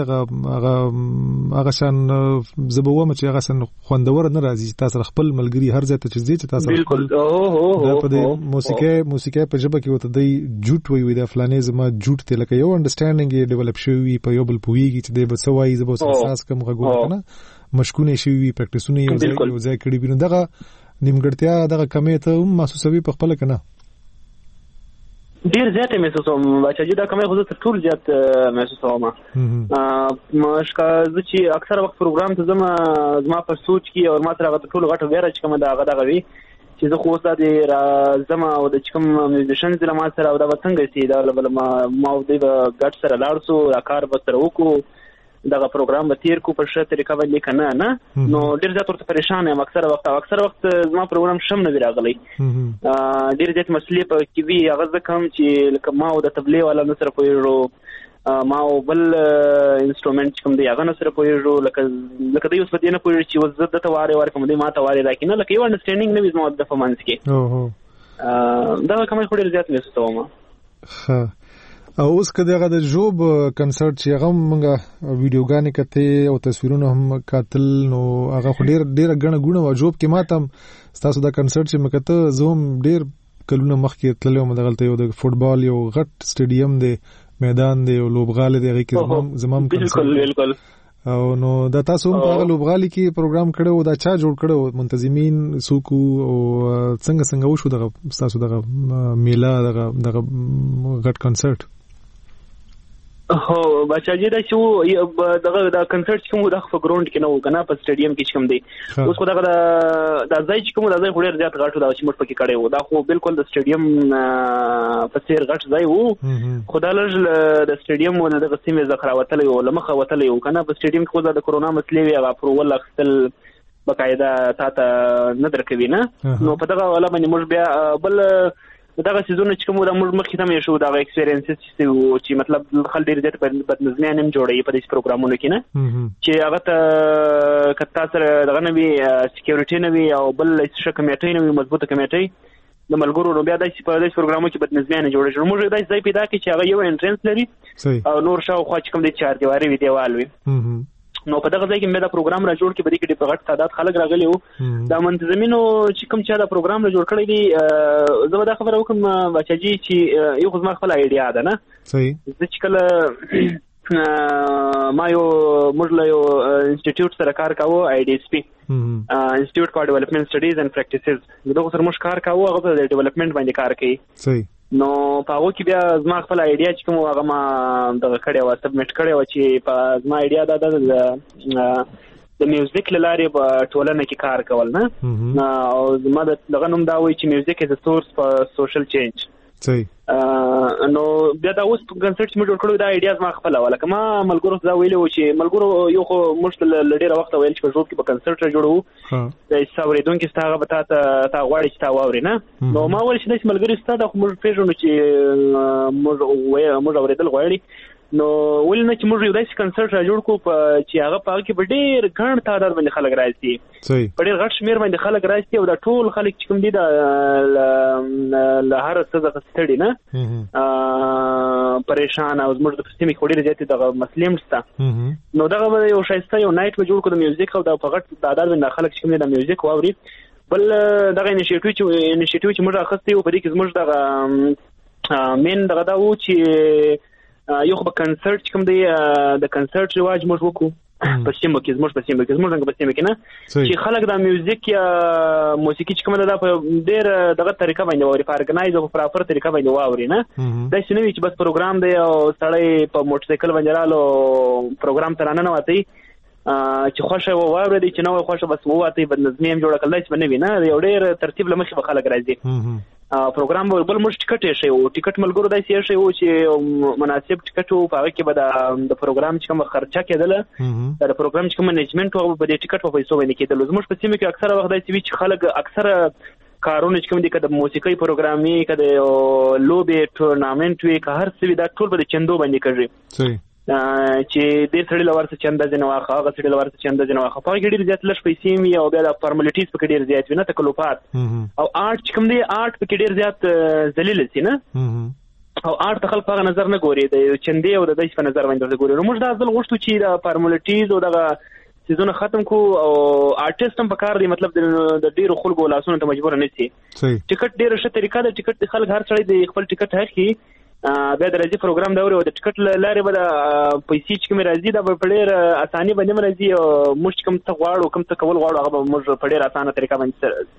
هغه شان زبوه چې هغه سن خوندور نه راځي تاسو خپل ملګری هر ځای ته چې تاسو خپل په دې موسیقي په جبه کې وته دی جوټ وي د فلانې زما جوټ ته لکه یو انډرستانډینګ یې ډیولپ شوی په یو بل پویږي چې د بسوي زبو اساس کوم غوښنه کنه مشکونه شوی پریکټیسونه یو ځای کړي بینو دغه نیمګړتیا دغه کمی ته محسوسوي په خپل کنه ډیر زیات محسوسوم چې دا کومه خو ته ټول زیات محسوسوم مشکا چې اکثر وخت پروګرام ته زما په سوچ کې او ما سره ټول غټ ویره چې کومه دا غوي چې زه خو اوس د زما او د کوم میوزیشن زله ما سره او دا څنګه سي دا ما د ګټ سره لاړ سو دا کار به سره وکړو دغه پروګرام به تیر کو په ښه طریقه باندې کنه نه نو ډیر زیات ورته پریشان یم اکثر وخت زما پروګرام شم نه راغلی ډیر زیات مسلې په کې وی هغه کوم چې لکه ما او د تبلیغ والا سره پوهیږو ما او بل انسټرومنټ کوم دی هغه سره پوهیږو لکه د یو څه نه پوهیږي چې وزت د تواره کوم دی ما تواره راکینه لکه یو انډرستانډینګ نه وي زما د فمانس کې دا کومه خو ډیر زیات محسوسوم او اوس کده هغه د جوب کنسرت چې هغه مونږه ویډیوګانې کته او تصویرونه هم کاتل نو هغه ډیر غنه غونه او جوب کې ماتم تاسو دا کنسرت چې مکته زوم ډیر کلونه مخکې تللو مدغلته یو د فوتبال یو غټ سټیډیم دی میدان دی او لوبغاله دی هغه کې زمام بالکل او نو دا تاسو هم هغه لوبغالي کې پروګرام کړو دا چا جوړ کړو منتظمین سوکو او څنګه وشو دغه تاسو دغه میلا دغه غټ کنسرت هو بچاجي دا شو دغه دا کنسرت کوم د خو ګراوند کې نه و کنه په سټیډیم کې کوم دی اوس خو دغه د ځای چې کوم د ځای خوري زیات غاټو دا چې موږ پکې کړي و دا خو بالکل د سټیډیم په څیر غټ ځای وو خدای لږ د سټیډیم ونه د قسمه ذخیره وتلې و لمخه وتلې و کنه په سټیډیم کې خو د کرونا مسلې وی هغه پرول اخستل بقاعده تا نه درکوي نه نو په دغه ولا باندې موږ بیا بل دغه سيزونه چې کوم د موږ مخکې هم شو دا ایکسپیرینسز چې مطلب خل ډیر زیات بدنظمیان هم جوړي په دې پروګرامونو کې نه چې هغه ته کتا سره دغه نوي سکیورټي نوي او بل څه کمیټې نوي مضبوطه کمیټې د ملګرو نو بیا د دې پروګرامونو کې بدنظمیان جوړي موږ د ځای پیدا کې چې هغه یو انټرنس لري او نور شاوخوا چې کوم د چار دیواري وی دیوال وي نو په دغه ځای کې مې دا پروګرام را جوړ کې بده کې په غټ تعداد خلک راغلي وو دا منتظمینو چې کوم چې دا پروګرام را جوړ کړی دی زه به دا خبره وکم بچاجي چې یو خو زما خپل ایډیا ده نه صحیح چې کله ما یو موږ له یو انسټیټیوټ سره کار کاوه IDSP انسټیټیوټ فار ډیولپمنٹ سټډیز اینڈ پریکټیسز دغه سره موږ کار کاوه هغه د ډیولپمنٹ باندې کار کوي صحیح نو په هغه کې بیا زما خپل ایډیا چې کوم هغه ما دغه کړی و سبمیټ کړی و چې په زما ایډیا دا د میوزیک لاره په ټولنه کې کار کول نه او زما دغه نوم دا وایي چې میوزیک از ا سورس فار سوشل چینج صحیح نو بیا دا اوس کنسرت چې موږ جوړ کړو دا ایډیا زما خپل ولا کما ملګرو دا ویلو چې ملګرو یو خو موږ لډیره وخت ویل چې په جوړ کې په کنسرت جوړو د ساوریدون کې ستاره به تا غواړي چې تا واوري نه نو ما ول چې د ملګری ستاره خو موږ پیژنو چې موږ اوریدل غواړي نو ول نه چې موږ یو داسې کنسرت را جوړ کو چې هغه په کې په ډېر ګڼ تعداد باندې خلک راځي په ډېر غټ شمیر باندې خلک راځي او دا ټول خلک چې کوم دي د هر څه څخه ستړي نه پریشان او زموږ د سیمې خوري زیاتې د مسلم ستا نو دغه یو شایسته یو نایټ به جوړ کو د میوزیک او د غټ تعداد باندې خلک چې کوم دي د میوزیک واوري بل دغه انیشیټیو چې موږ اخستې و په دې کې زموږ دغه مین دغه دا و چې یو خو کنسرت کوم دی د کنسرت رواج موږ وکړو په سیمه کې زموږ کې نه چې خلک د میوزیک یا موسیقي چې کومه ده په ډېر دغه طریقه باندې ووري فارګنایز او پراپر طریقه باندې واوري نه دا څه نه وي چې بس پروګرام دی او سړی په موټر سایکل باندې رالو پروګرام ترانه نه وتی چې خوښه واوري دي چې نو خوښه بس وواتی بدنظمي هم جوړ کړل چې نه وي نه یو ډېر ترتیب لمخې به خلک راځي پروګرام بل موږ ټیکټ یې شي او ټیکټ ملګرو دای شي او چې مناسب ټیکټ او په هغه کې به د پروګرام چې کوم خرچه کېدله د پروګرام چې کوم منیجمنت او په دې ټیکټ په پیسو باندې کېدل زموږ په سیمه کې اکثره وخت دای چې خلک اکثره کارونه چې کوم دي کده موسیقي پروګرامي کده لوبي ټورنامنت وی که هر څه دا ټول به چندو باندې کوي صحیح چې دې سړي لورته چنده جن واخه هغه سړي لورته چنده جن واخه په ګډیر زیات لږ پیسې می او بیا د فارمالیټیز په ډیر زیات وینه تکلفات او آرټ کوم دی آرټ په ډیر زیات ذلیل سي نه او آرټ خلک په نظر نه ګوري د چندې او د دیش په نظر باندې ګوري نو موږ دا ځل غوښتو چې د فارمالیټیز او دغه سيزونه ختم کو او آرټیست هم په کار دی مطلب د ډیرو خلکو لاسونو ته مجبور نه سي ټیکټ ډیره ښه طریقه ده ټیکټ خلک هر څړي د خپل ټیکټ هخي بیا د راځي پروګرام دا ورو د ټیکټ لارې به د پیسې چې کوم راځي دا په ډېر اساني باندې راځي او موږ کوم څه غواړو کوم څه کول غواړو هغه موږ په ډېر اسانه طریقه باندې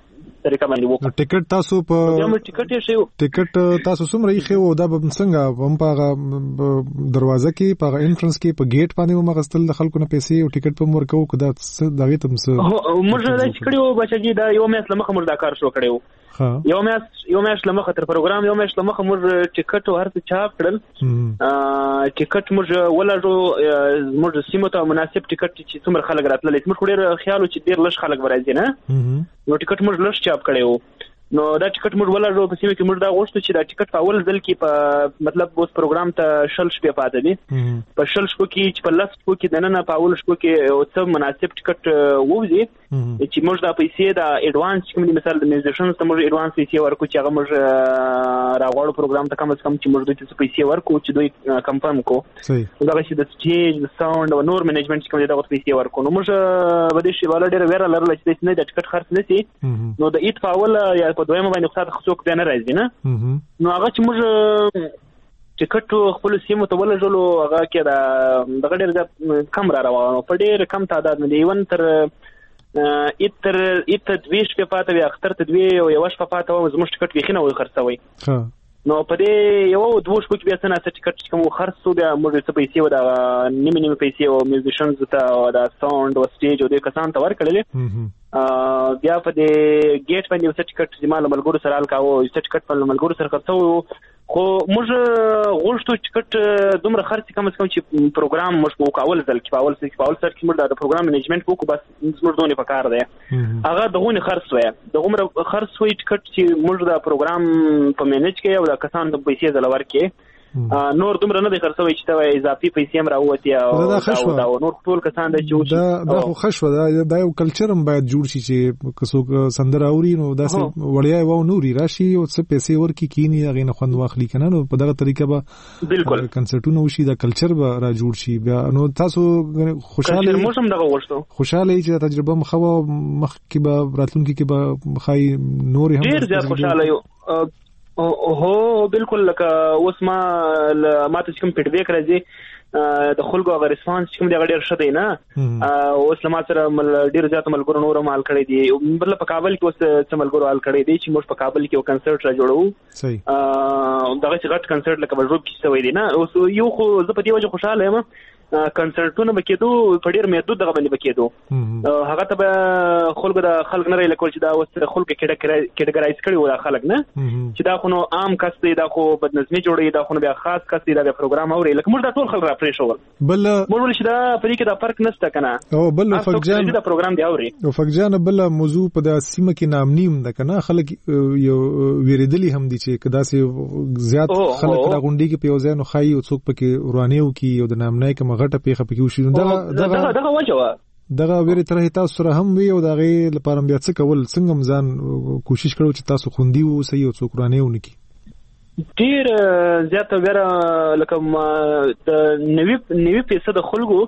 طریقه باندې وکړو. ټیکټ تاسو په ټیکټ یې شو ټیکټ تاسو څومره یې خو دا به څنګه هم په دروازه کې په انټرنس کې په گیټ باندې مغستل د خلکو نه پیسې او ټیکټ په مرکو کدا دغه تم څه موږ دا کړیو بچی دا یو میاشت لمخه موږ دا کار شروع کړیو. یو میاشت لمخه تر پروګرام یو میاشت لمخه موږ ټیکټ ورته چاپ کړل. ټیکټ موږ ولړو موږ سیمه ته مناسب ټیکټ چې څومره خلک راتلل موږ ډېر خیال چې ډېر لږ خلک ورځي نه نو ټیکټ موږ لږ چاپ کړیو. نو دا ټیکټ موږ ولړو په سیمه کې موږ دا غوښتو چې دا ټیکټ په اول ځل کې په مطلب اوس پروګرام ته شل شپې پاتې دي په شل شپو کې چې په لس شپو کې دنه په اول شپو کې او څه مناسب ټیکټ ووزي چې موږ دا پیسې دا ایڈوانس کوم دي مثال د میوزیشنز ته موږ ایڈوانس پیسې ورکو چې هغه موږ راغړو پروګرام ته کم از کم چې موږ دوی ته پیسې ورکو چې دوی کنفرم کو دا چې د سټیج د ساوند او نور منیجمنت کوم دي دا پیسې ورکو. نو موږ به دې شی ولا ډېر ویره لرل چې نه د ټیکټ خرڅ نشي نو د ایت فاول یا په دویمه باندې خاطر خصوص به نه راځي نه نو هغه چې موږ ټیکټ خپل سیمه ته ولژلو هغه کې دا دغه ډېر کم را روانو په ډېر کم تعداد نه دی ون تر ایت دویش په پاتې وي اختر ته دوی او یو شپه پاتې و زموږ ټیکټ کې نه وي خرڅوي. نو په دې یو دوه شپو کې بیا څنګه ټیکټ کوم خرڅو بیا موږ څه پیسې ودا نیمه پیسې او میوزیشنز ته دا ساوند او سټیج او د کسان ته ورکړل. بیا په دې گیټ باندې وسه ټیکټ چې مال ملګرو سره الکاو چې ټیکټ په ملګرو سره خرڅو خو موږ غوښتو ټیکټ دومره خرڅ کم از کم چې پروګرام موږ په اول ځل کې په اول سر کې موږ د پروګرام منیجمنت وکړو بس موږ دونه په کار دی هغه دغه خرڅ وای دغه خرڅ وای ټیکټ چې موږ د پروګرام په مینیج کې او د کسان د پیسې زلور کې نور دومره نه د خرڅوي چې دا اضافي پیسې هم راووتي او دا نور ټول کسان د جوړ دا خو خشوه دا یو کلچر هم باید جوړ شي چې کڅوک سندره اوري نو داسې وړیا و نوري راشي او څه پیسې ورکی کینی هغه نه خوند واخلي کنه نو په دغه طریقه به بالکل کنسرټونه وشي دا کلچر به را جوړ شي بیا نو تاسو خوشاله موږ دغه وښتو خوشاله چې تجربه مخه مخ کې به راتلونکي کې به خای نور هم ډیر زیات خوشاله یو هو بالکل لکه اوس ما ته کوم فیډبیک راځي د خلکو هغه ریسپانس کوم دی هغه ډیر ښه دی نه اوس ما سره ډیر زیات ملګرو نور مال کړی دی مطلب په کابل کې اوس څه ملګرو حال کړی دی چې موږ په کابل کې یو کنسرت را جوړو صحیح دغه چې غټ کنسرت لکه وژوب کې شوی دی نه اوس یو خو زه په دې وجه خوشاله یم کنسرټونه بکیدو په ډیر محدود دغه باندې بکیدو هغه ته خلکو د خلک نه لکه چې دا اوس خلکو کېټګرایز کړي و دا خلک نه چې دا خو نو عام کس دی دا خو بدنظمي جوړي دا خو بیا خاص کس دی دا پروګرام اوري لکه موږ دا ټول خلک را پرې شو بل موږ چې دا پرې کې دا فرق نشته کنه او بل فقجان دا پروګرام دی اوري او فقجان بل موضوع په د سیمه کې نامنیم ده کنه خلک یو ویریدلی هم دي چې کدا سي زیات خلک را غونډي کې په ځای نو خای او څوک پکې روانيو کې یو د نامنای کوم غټه پیخه پکې وشي دغه وجه دغه ویری تر تاسو سره هم وی او دغه لپاره بیا څه کول څنګه مزان کوشش کړو چې تاسو خوندي وو سي او څوک روانيو نکي ډیر زیات ویره لکه د 90% د خلکو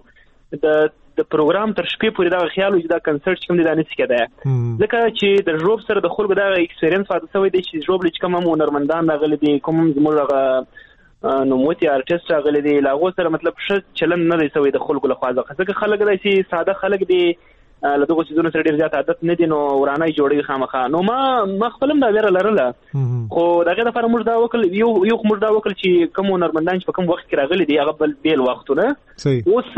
د پروګرام تر شپې پورې دا خیال و چې دا کنسرت کوم دی دا نشي کېدای ځکه چې د ژوب سره د خلکو دا ایکسپیرینس پاتې شوی دی چې ژوب لچ کوم هنرمندان راغلي دي کوم زموږ نو موتی ارټیست راغلي دي لاغو سره مطلب ښه چلن نه دی شوی د خلکو لخوا ځکه خلک داسي ساده خلک دي لدغه سيزونو سره ډیر زیات عادت نه دي نو ورانه جوړي خامخا نو ما خپلم دا ویره لرله خو دغه لپاره موږ دا وکړ یو موږ دا وکړ چې کوم هنرمندان چې په کوم وخت کې راغلي دي هغه بل وختونه اوس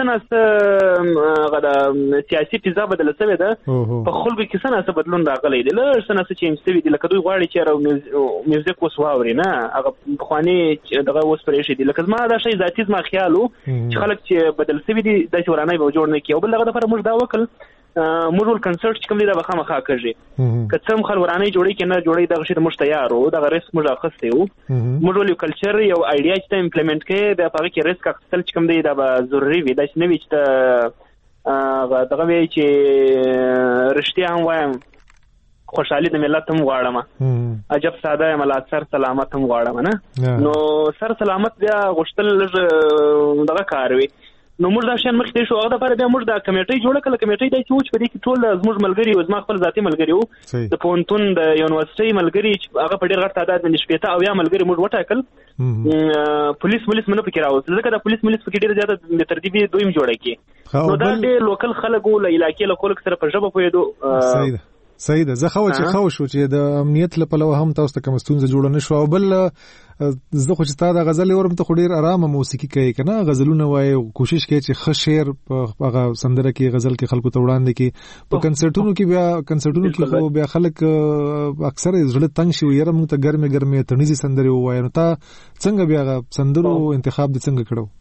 څنګه غدا سیاسي فضا بدل شوې ده په خلکو کې څنګه بدلون راغلی دی له څنګه چې مستوي دي لکه دوی غواړي چې میوزیک وس واوري نه هغه خواني دغه وس پرې شي دي لکه ما دا شی ذاتي ما خیالو چې خلک چې بدل شوي دي د ورانه به جوړ نه کیو بل دغه لپاره موږ دا وکړ موږ کنسرت کوم دی دا خامخا کوي کڅم خلورانه جوړی کنه جوړی دا شی مش تیار وو دا ریسک موږ اخسته وو موږ یو کلچر یو ایډیا چې امپلیمنٹ کړي دا په کې ریسک اخستل کوم دی دا ضروری وي دا چې نوې چې دغه وی چې رښتیا هم وایم خوشحالي د ملت هم غواړم عجب ساده ملت سر سلامت هم غواړم نه نو سر سلامت بیا غشتل دغه کار وي نو موږ دا شان مخکې شو هغه د لپاره بیا موږ دا کمیټې جوړه کړه کمیټې د چې په دې کې ټول زموږ ملګری او زما خپل ذاتي ملګری وو د پونتون د یونیورسيټي ملګری هغه په ډېر غټ تعداد باندې شپېته او یا ملګری موږ وټاکل پولیس منه پکې راوځي ځکه دا پولیس پکې ډېر زیاته د ترتیبي دویم جوړه کی نو دا د لوکل خلکو له علاقې له خلکو سره په ژبه پوهېدو صحیح ده. زه خو شو چې د امنیت لپاره هم تاسو ته کوم ستونزه جوړه نشو. او بل زه خو چې تا د غزل اورم ته ډیر آرامه موسیقي کوي کنه، غزلونه وای او کوشش کوي چې ښه شعر په هغه سندره کې غزل کې خلکو ته وړاندې کې. په کنسرټونو کې خو بیا خلک اکثر زړه تنگ شي یاره موږ ته ګرمه تنیزي سندره وای. نو تا څنګه بیا سندرو انتخاب د څنګه کړو؟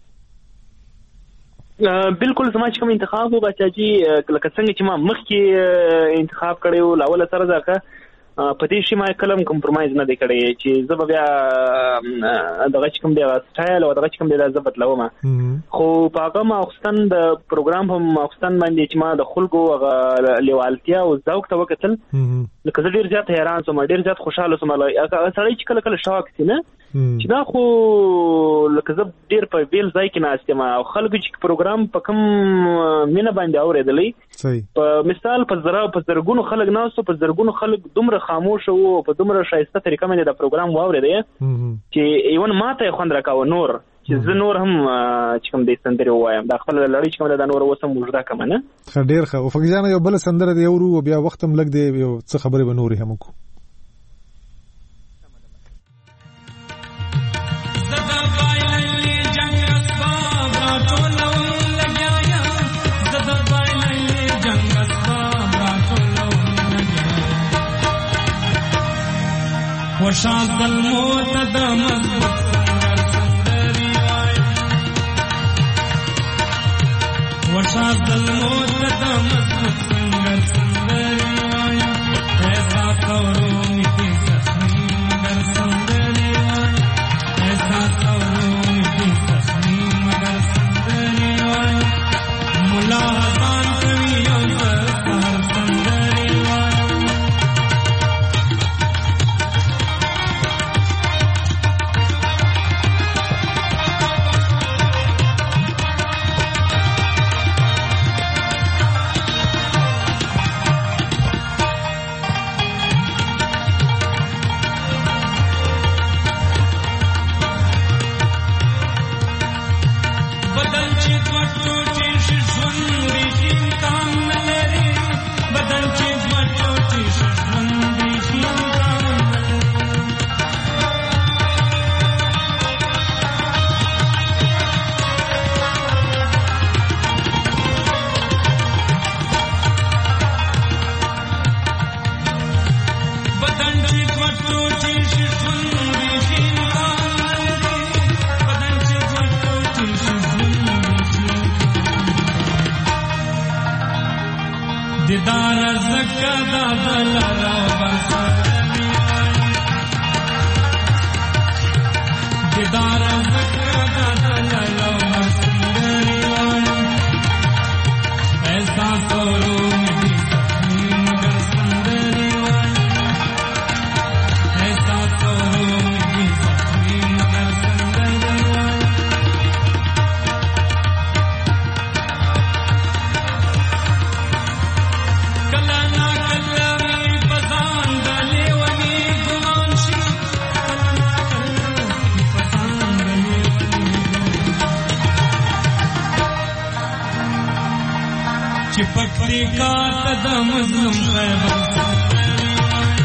بالکل زما چې کوم انتخاب و بچا جی لکه څنګه چې ما مخکې انتخاب کړو لاول سره ځکه په دې شی ما کلم کمپرمایز نه دی کړی چې زه بیا دغه کوم دی سټایل او دغه کوم دی د بدلوم. خو په هغه ما اوستان د پروګرام هم اوستان باندې چې ما د خلکو هغه لیوالتیا او ذوق ته وکتل، لکه زه ډیر زیات حیران سوم، ډیر زیات خوشاله سوم. سړی چې کله کله شاک سي نه چې دا خو لکه زه ډیر په بیل ځای کې ناستم او خلکو چې پروګرام په کوم مینه باندې اورېدلې، په مثال په زرګونو خلک ناستو، په زرګونو خلک دومره خاموش وو، په دومره شایسته طریقه باندې دا پروګرام واورېدې چې ایون ماته خوند راکاوه نور چې زه نور هم چې کوم دې سندرې ووایم، دا خپل لړۍ چې کوم دا نور وسم وجدا کوم نه. ډېر ښه. او فقجان یو بل سندره دی اورو او بیا وخت هم لګ دی یو څه خبرې به نورې هم وکړو. وشاد الموت دمد سندری آیا، وشاد الموت دمد سندری آیا، ایسا کورونی کی زخمی مگر سندری آیا، ایسا کورونی کی زخمی مگر سندری آیا، ملاحظان کمی اوزر سہر سندری آیا. دیدار زکا دادل را بسرمی آئی، دیدار زکا دادل را بسرمی آئی، ایسا سورو میری زخمی مگر سندری آئی، ایسا سورو میری زخمی مگر سندری آئی. چپکتی کا قدم مظلوم خیبر سندری آئی،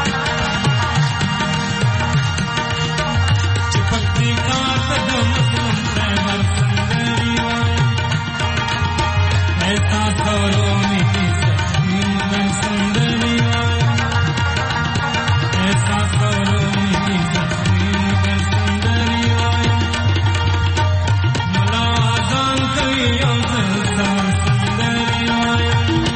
چپکتی کا قدم مظلوم خیبر سندری آئی، ایسا سورونی کی زخمی مگر سندری آئی، ایسا سورونی کی زخمی مگر سندری آئی. ملا آزان کئی اوزر سہر سندری آئی،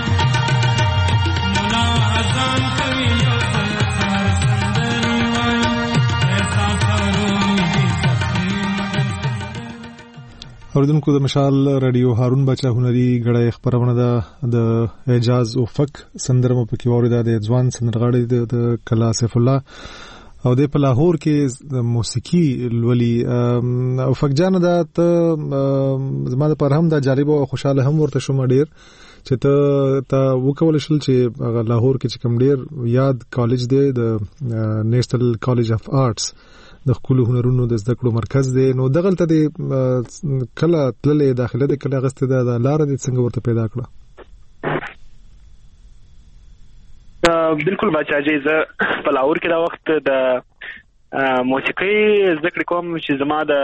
ملا آزان کئی اوزر سہر سندری آئی، ایسا سورونی کی زخمی مگر سندری. اوریدونکو د مشال رادیو هارون بچا هنري غړی خبرونه ده د اعجاز افق سندره مو پکې وریده د ځوان سندرغاړي د کلا سیف الله او د په لاهور کې د موسیقي لولي. افق جان دا ته زما لپاره هم دا جالب او خوشاله هم ورته شوم ډیر چې ته وکول شل چې لاهور کې چې کوم ډیر یاد کالج دی د نیشنل کالج اف آرټس د خپل هنرونو د زده کړو مرکز دی. نو دغلته د کله تللې داخله د کله غسته د لار د څنګه ورته پیدا کړه؟ بالکل بچاجي زه په لاهور کې دا وخت د موسیقي زده کړې کوم چې زما د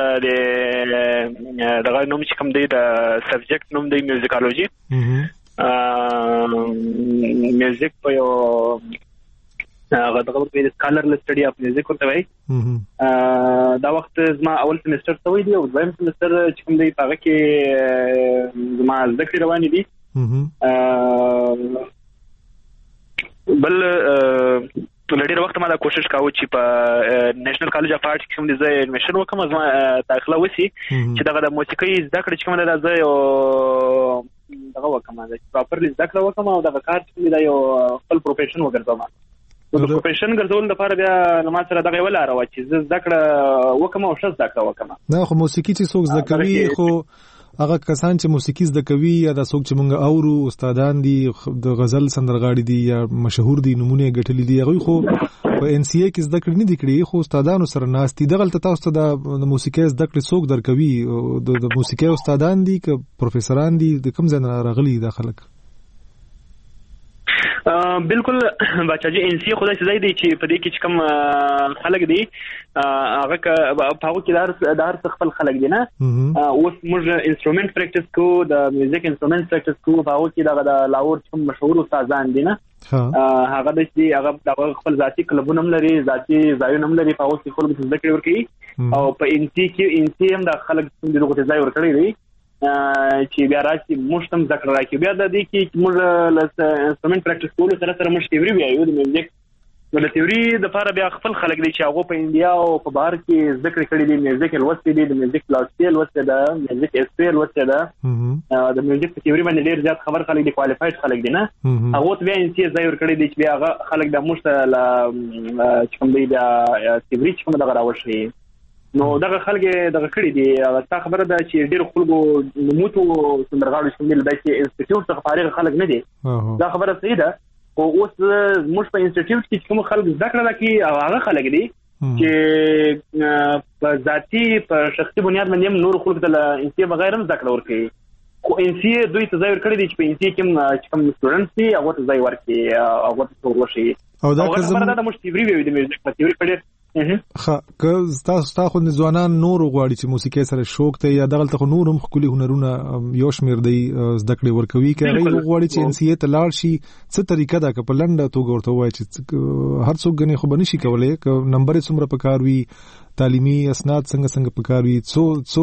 دغه نوم چې کوم دی د سبجیکټ نوم دی میوزیکالوجي میوزیک په یو هغه دغه په سکالر سټډي اف میوزیک ورته وایي دا وخت زما اول سمستر ته وایي او دویم سمستر چې کوم دی هغه کې زما زده کړې روانې دي بل ډېر وخت ما دا کوشش کاوه چې په نېشنل کالج اف آرټس کې کوم دي زه ایډمیشن وکم زما داخله وسی چې دغه د موسیقي زده کړې چې کوم دا زه یو دغه وکم دا پراپرلی زده کړه وکم او دغه کار چې دا یو خپل پروفیشن وګرځوم نو د پروفیشن ګرځول لپاره بیا ما سره دغه ولا راو چې زه زده کړه وکم او ښه زده کړه وکم نه خو موسیقي چې څوک زده کوي خو هغه کسان چې موسیقي زده کوي یا د څوک چې مونږ اورو استادان دي د غزل سندرغاړي دي یا مشهور دي نمونه غټلې دي هغه خو په ان سی ای کې زده کړې نه دي کړې خو استادانو سره ناستي دغه تاسو ته د موسیقي زده کړې څوک درکوي د موسیقي استادان دي که پروفیسوران دي د کوم ځای نه راغلي د خلک بالکل بچاجي ان سی خدای سزا دی چې په دې کې کوم خلک دي هغه په هغه کې دار خپل خلک دي نه اوس موږ انسټرومنت پریکټیس کو د میوزیک انسټرومنت پریکټیس کو په هغه کې د لاهور کوم مشهور استادان دي نه هغه د دې هغه خپل ذاتی کلبونه لري ذاتی ځایونه لري په هغه کې خلک زده کړي ورکي او په ان سی کې ان سی هم د خلک دغه ځای ورکړي دي چې بیا راځي مشتم ذکر راکې بیا د دې کې موږ انسټرومنت پریکټیس کولو سره موږ تیوري وایو د میوزیک نو د تیوري د لپاره بیا خپل خلک دي چې هغه په انډیا او په بهر کې ذکر کړی دي میوزیک لوستي دي د میوزیک کلاسیکل لوستي ده میوزیک ایکسپیر لوستي ده د میوزیک په تیوري باندې ډیر زیات خبر خلک دي کوالفاید خلک دي نه هغه بیا ان سی ځای ور کړی دي چې بیا هغه خلک د مشته چې کوم دی بیا تیوري چې کوم دغه راوښي نو دغه خلک دغه کړی دي تا خبره ده چې ډېر خلکو موټو سندرغاړو شامل دي چې انسټیټیوټ څخه فارغ خلک نه دي دا خبره صحیح ده او اوس موږ په انسټیټیوټ کې کوم خلک ذکر راکې هغه خلک دي چې په ذاتی په شخصي بنیاد باندې نور خلک د انسي بغیر هم ذکر ورکړي خو انسي دوی ته ځای ورکړي دي چې په انسي کې کوم سټوډنټس دي هغه ته ځای ورکړي هغه ته ورشي او دا خبره ده موږ تیوري ویو د میوزیک په تیوري کړي که تاسو خو ځوانان نور غواړي چې موسیقي سره شوق ته یا دغه ته نور هم خولي هنرونه یو شمیر دی زده کړې ورکوي که هغه غواړي چې ان سی ای ته لاړ شي څه طریقه ده که په لنډه توګه ورته وایي چې هر څوک غني خو بنشي کولای که نمبر څومره پکار وي تعلیمي اسناد څنګه پکار وي څو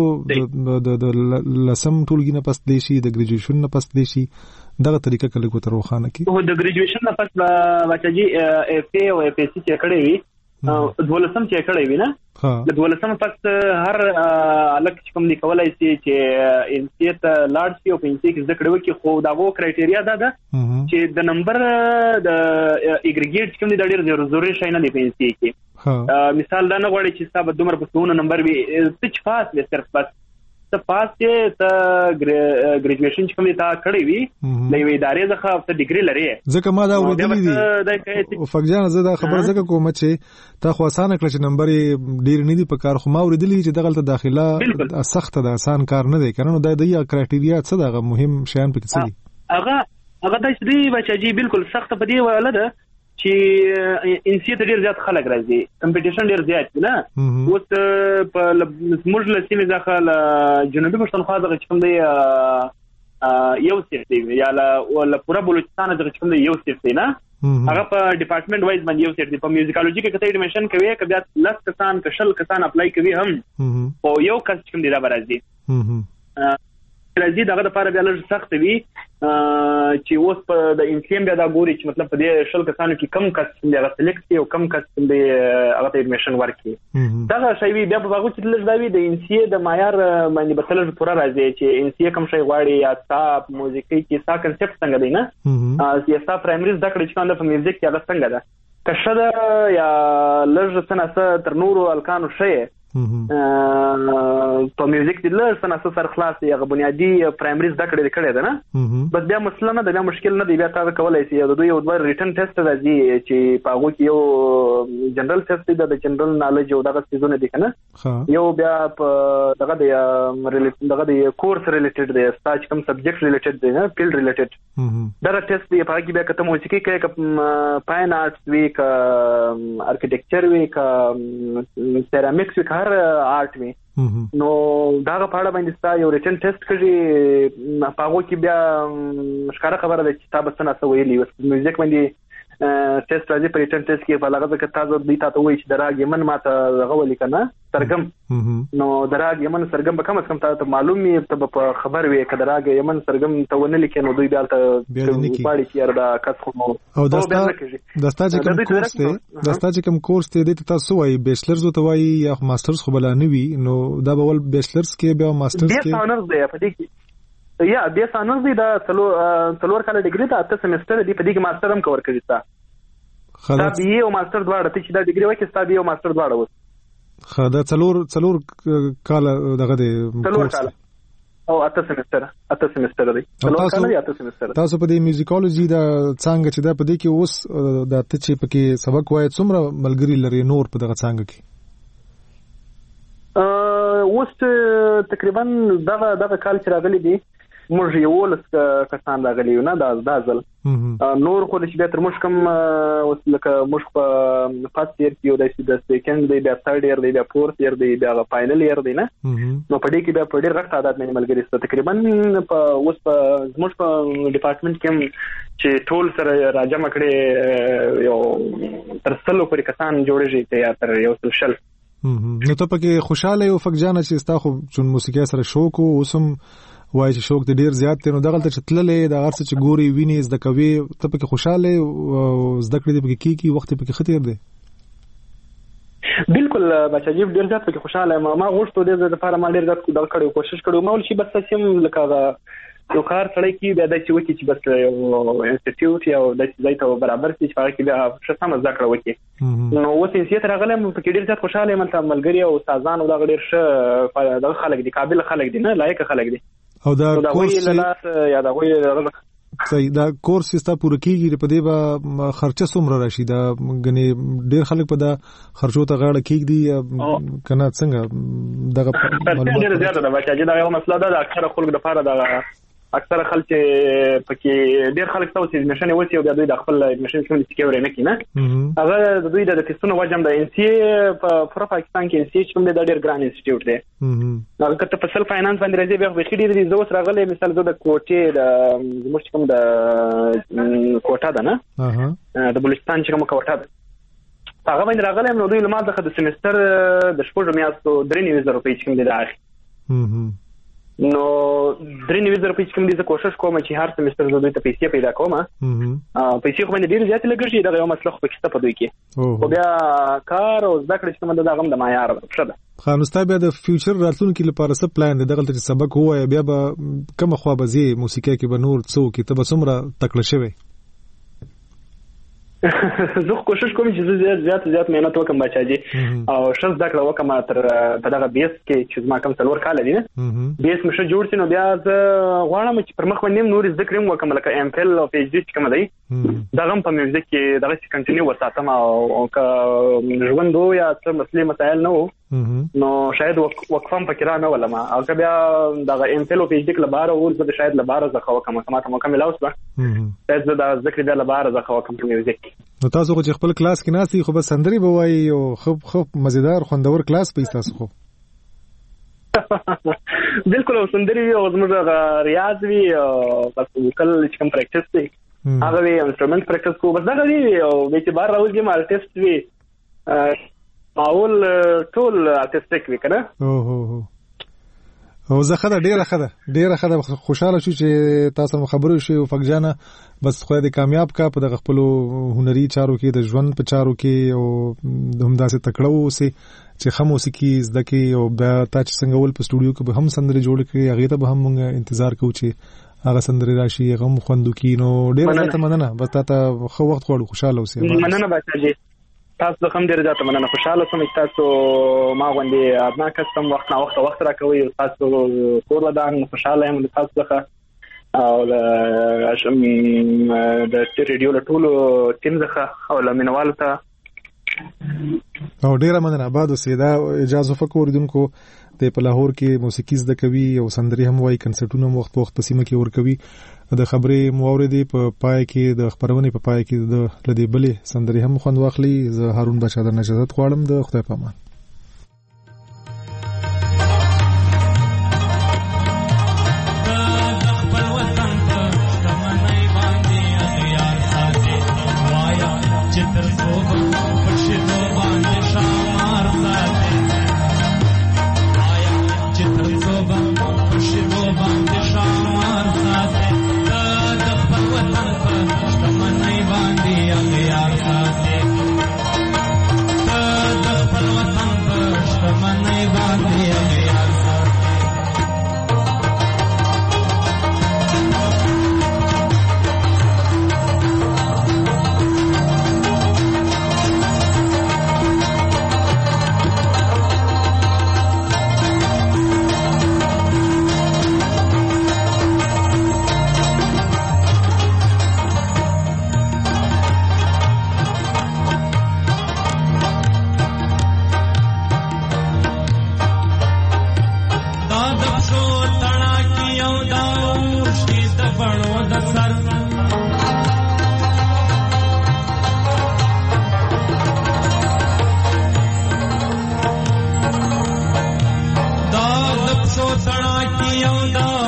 د لسم ټولګي نه پس دی شي د ګریجویشن نه پس دی شي دغه طریقه کله کو تر روخانه کی او د ګریجویشن نه پس بچاجي اف ای او اف سی چې کړی وي دولسم چې کړی وي نه د دولسم پس هر الګ کوم دی کولای شي چې ان سی ته لاړ شي او په ان سی کې ذکر وکړي خو دا وو کرایټیریا ده چې د نمبر د اګریګیټ کوم دی د ډیر ضروري شي نه دی په ان سی کې مثال دا نه غواړي چې تاسو دومره په څونه نمبر وي څه پاس به صرف بس ته پاس کې ته ګریجویشن کوم دی تا کړی وي د یوې ادارې څخه ته ډیګري لري ځکه ما دا ورېدلې دي او فقجان زه دا خبر ځکه کوم چې تا خو اسانه کړ چې نمبر ډیر نه دی په کار خو ما ورېدلې چې دغه داخله سخت ده آسان کار نه دی کنه دا د کرایټیریا څه دغه مهم شیان پکې څه دي هغه د دې بچاجي بالکل سخت په دی ولا ده چې ان سی ته ډیر زیات خلک راځي کمپټیشن ډیر زیات نه اوس په موږ له سیمې ځخه جنوبي پښتونخوا څخه کوم دی یو سیټ دی یا له پورا بلوچستان څخه کوم دی یو سیټ دی نه هغه په ډپارټمنټ وایز باندې یو سیټ دی په میوزیکالوجي کې کته ایډمیشن کوي که بیا 10 کسان کشل کسان اپلای کوي هم او یو کس کوم دی دا راځي راځي دغه لپاره بیا لږ سخت وي چې اوس په د انسیم بیا دا ګوري چې مطلب په دې شل کسانو کې کم کس دی هغه سلیکټ او کم کس دی هغه ته ایډمیشن ورکړي دا شی بیا په هغه چې لږ دا وي د انسی د معیار باندې به لږ پوره راځي چې انسی کم شی غواړي یا تاسو موسیقي کې تاسو کنسپټ څنګه دی نه یا تاسو پرایمري ذکر چې کوم د میوزیک کې هغه څنګه ده کښه یا لږ څنګه تر نورو الکانو شی په میوزیک د لږ څه سر خلاص دی هغه بنیادی پرایمري زده کړې ده نه بس بیا مسله نه ده بیا مشکل نه دی بیا تاسو کولای شئ د دوی یو دوه ریټن ټیسټ راځي چې په هغه کې یو جنرال ټیسټ دی د جنرال نالج او دغه څه دی کنه یو بیا په دغه د کورس ریلیټډ دی سټاج کوم سبجیکټ ریلیټډ دی نه فیلډ ریلیټډ دغه ټیسټ دی په هغه کې بیا کته موسیقي کوي ک فاین آرټس وی ک ارکیټیکچر وی ک سیرامکس وی هر آرټ وی نو دا په اړه باندې ستا یو ریټن ټیسټ کوي په هغه کې بیا ښکاره خبره ده چې تاسو څنګه ویلي اوس میوزیک باندې ټیسټ راځي په ریټن ټیسټ کې په لغه کې تاسو دوی ته وایي چې دراګ یمن ماته غوړی کنه سرګم نو دراګ یمن سرګم به کم از کم تاسو معلومي ته په خبر وي چې دراګ یمن سرګم ته ونه لیکي نو دوی بیا ته پاړي چې اردا کس خو او داستا چې کوم کورس ته تاسو وایي بیچلرز او توایي یا ماسترز خو بل نه وي نو دا به ول بیچلرز کې بیا ماسترز کې بیا اونرز دی په دې کې یا بیا سانوز دی دا څلور کال ډیګری ته اته سمستر دی په دې کې ماستر هم کور کوي تا دا بي او ماستر دواړه ته چې دا ډیګری وکړي ستا بي او ماستر دواړه وس خدا څلور کال دغه دی څلور کال او اته سمستر دی څلور کال دی اته سمستر تاسو په دې میوزیکولوژي دا څنګه چې دا په دې کې اوس د ته چې پکې سبق وایي څومره ملګری لري نور په دغه څنګه کې اوس تقریبا دغه کال چې راغلی دی موږ یو لس کسان راغلی یو نه دا ځل نور خو چې بیا تر موږ کوم اوس لکه موږ په فاست ایئر کې یو د سیکنډ دی بیا ثرډ ایئر دی بیا فورث ایئر دی بیا فائنل ایئر دی نه نو په دې کې بیا په ډېر غټ تعداد باندې ملګري ست تقریبا اوس په زموږ په ډپارټمنټ کې چې ټول سره راجمع کړي یو تر څلو پورې کسان جوړیږي ته یا تر یو سل نو ته پکې خوشاله یو فقجانه چې ستا خو چون موسیقي سره شوق او اوسم وای چې شوق دې ډیر زیات دی نو دغه ته چتللې د هر څه چې ګوري ویني زده کوي ته پکې خوشاله زده کړې دې پکې کی وخت پکې خطر دی بالکل بچا جیب ډیر زیات پکې خوشاله ما غوښتو دې لپاره ما ډیر زیات کړو کوشش کړو ما ول شي بس سم لکه یو کار سره کې بیا د چې وکی چې بس یو انسټیټیوټ یا د ځای ته برابر شي چې هغه کې بیا ښه سم زده کړو وکی نو اوس یې تر غلم په ډیر زیات خوشاله یم ته ملګری او استادان او دا ډیر ښه د خلک دي قابل خلک دي نه لایق خلک دي او دا کورس یا دا وی صحیح دا کورس ستا پوره کیږي په دې به خرچه څومره راشي دا غني ډیر خلک په دا خرچو ته غاړه کیږي کنه څنګه دغه معلومات ډیر زیات ده بچا دا یو مسله ده اکثره خلک د لپاره دا اکثره خلک پکې ډیر خلک تاسو چې مشن وسی او د دوی د خپل مشن کوم چې کېوري نه کینه هغه د دوی د تستونو وجم د ان سی په پاکستان کې ان سی کوم د ډیر ګران انسټیټیوټ دی هغه کته په سل فاینانس باندې راځي به خېډې دي زو سره غلې مثال زو د کوټې د زموږ کوم د کوټه ده نه د بلوچستان چې کوم کوټه ده هغه باندې راغلم نو دوی لماده د سمستر د شپږ میاشتو 3000 روپۍ کوم دي راغی نو 3000 روپۍ کوم دي زه کوشش کوم چې هر سمستر زه دوی ته پیسې پیدا کوم پیسې خو باندې ډیر زیات لګږي دا یو مسله خو پکې په دوی کې خو بیا کار او زده کړې چې موږ دا غم د معیار ښه ده خانستا بیا د فیوچر راتلونکي لپاره څه پلان دی دغه چې سبق هوای بیا به کوم خو به زی موسیقي کې به نور څو کې ته به څومره تکړه شوی زه کوشش کوم چې زیات مهنت وکم بچاجي او شز دکړه وکم تر په دغه بیس کې چې ما کوم څلور کال دي نه بیس مشه جوړ شي نو بیا زه غواړم چې پر مخ باندې نور ذکر وکم لکه ام فل او پی ایچ ډی چې کوم دی دغه په میوزیک کې دغه چې کنټینیو وساتم او که ژوند یا څه مسلې مسائل نه نو شاید وقفم فکر نه ولا ما او که بیا دغه ام فل او پی ایچ ډی لپاره او زه شاید لپاره زخه وکم ما مکمل اوس شاید زه د ذکر دی لپاره زخه وکم په میوزیک نو تاسو خو خپل کلاس کې ناسي خو بس سندري به وایي او خو مزیدار خوندور کلاس په تاسو خو بالکل سندري او زموږ ریاض وی بس کل چې کوم پریکټیس دی هغه وی انسټرومنټ پریکټیس کو بس دا غوي او به بار راوځي مال ټیسټ وی ماول ټول ارتستیک وی کنه او زه خدای ډیره خدای خوشاله شو چې تاسو خبرو شي او فقجانه بس خو دې کامیاب کا په دغه خپل هنري چارو کې د ژوند په چارو کې او همداسې تکړه وسی چې هم موسیقي زده کې او بیا تا چې څنګه ول په سټوډیو کې به هم سندري جوړ کړي هغه ته به هم موږ انتظار کوو چې هغه سندري راشي هغه هم خوندو کې نو ډیره زیاته مننه بس تا ته خو وخت غواړو خوشاله اوسې مننه بچا جی تاسو هم ډیر زیات مننه خوشاله سم تاسو ما غوندي ادنا کستم وخت راکوي تاسو کور ودان خوشاله یم تاسو څخه او د ریډیو له ټولو ټیم څخه او لمنوالو ته او ډیره مننه آباد اوسېدا اجازه فکر دونکو د په لاهور کې موسیقي زده کوي او سندري هم وایي کنسرټونه وخت په سیمه کې ور کوي د خبرې موریدې په پای کې د خبرونه په پای کې د لدی بلې سندري هم خوند واخلي زه هارون بچا د نجات غواړم د خدای په امان सड़ा की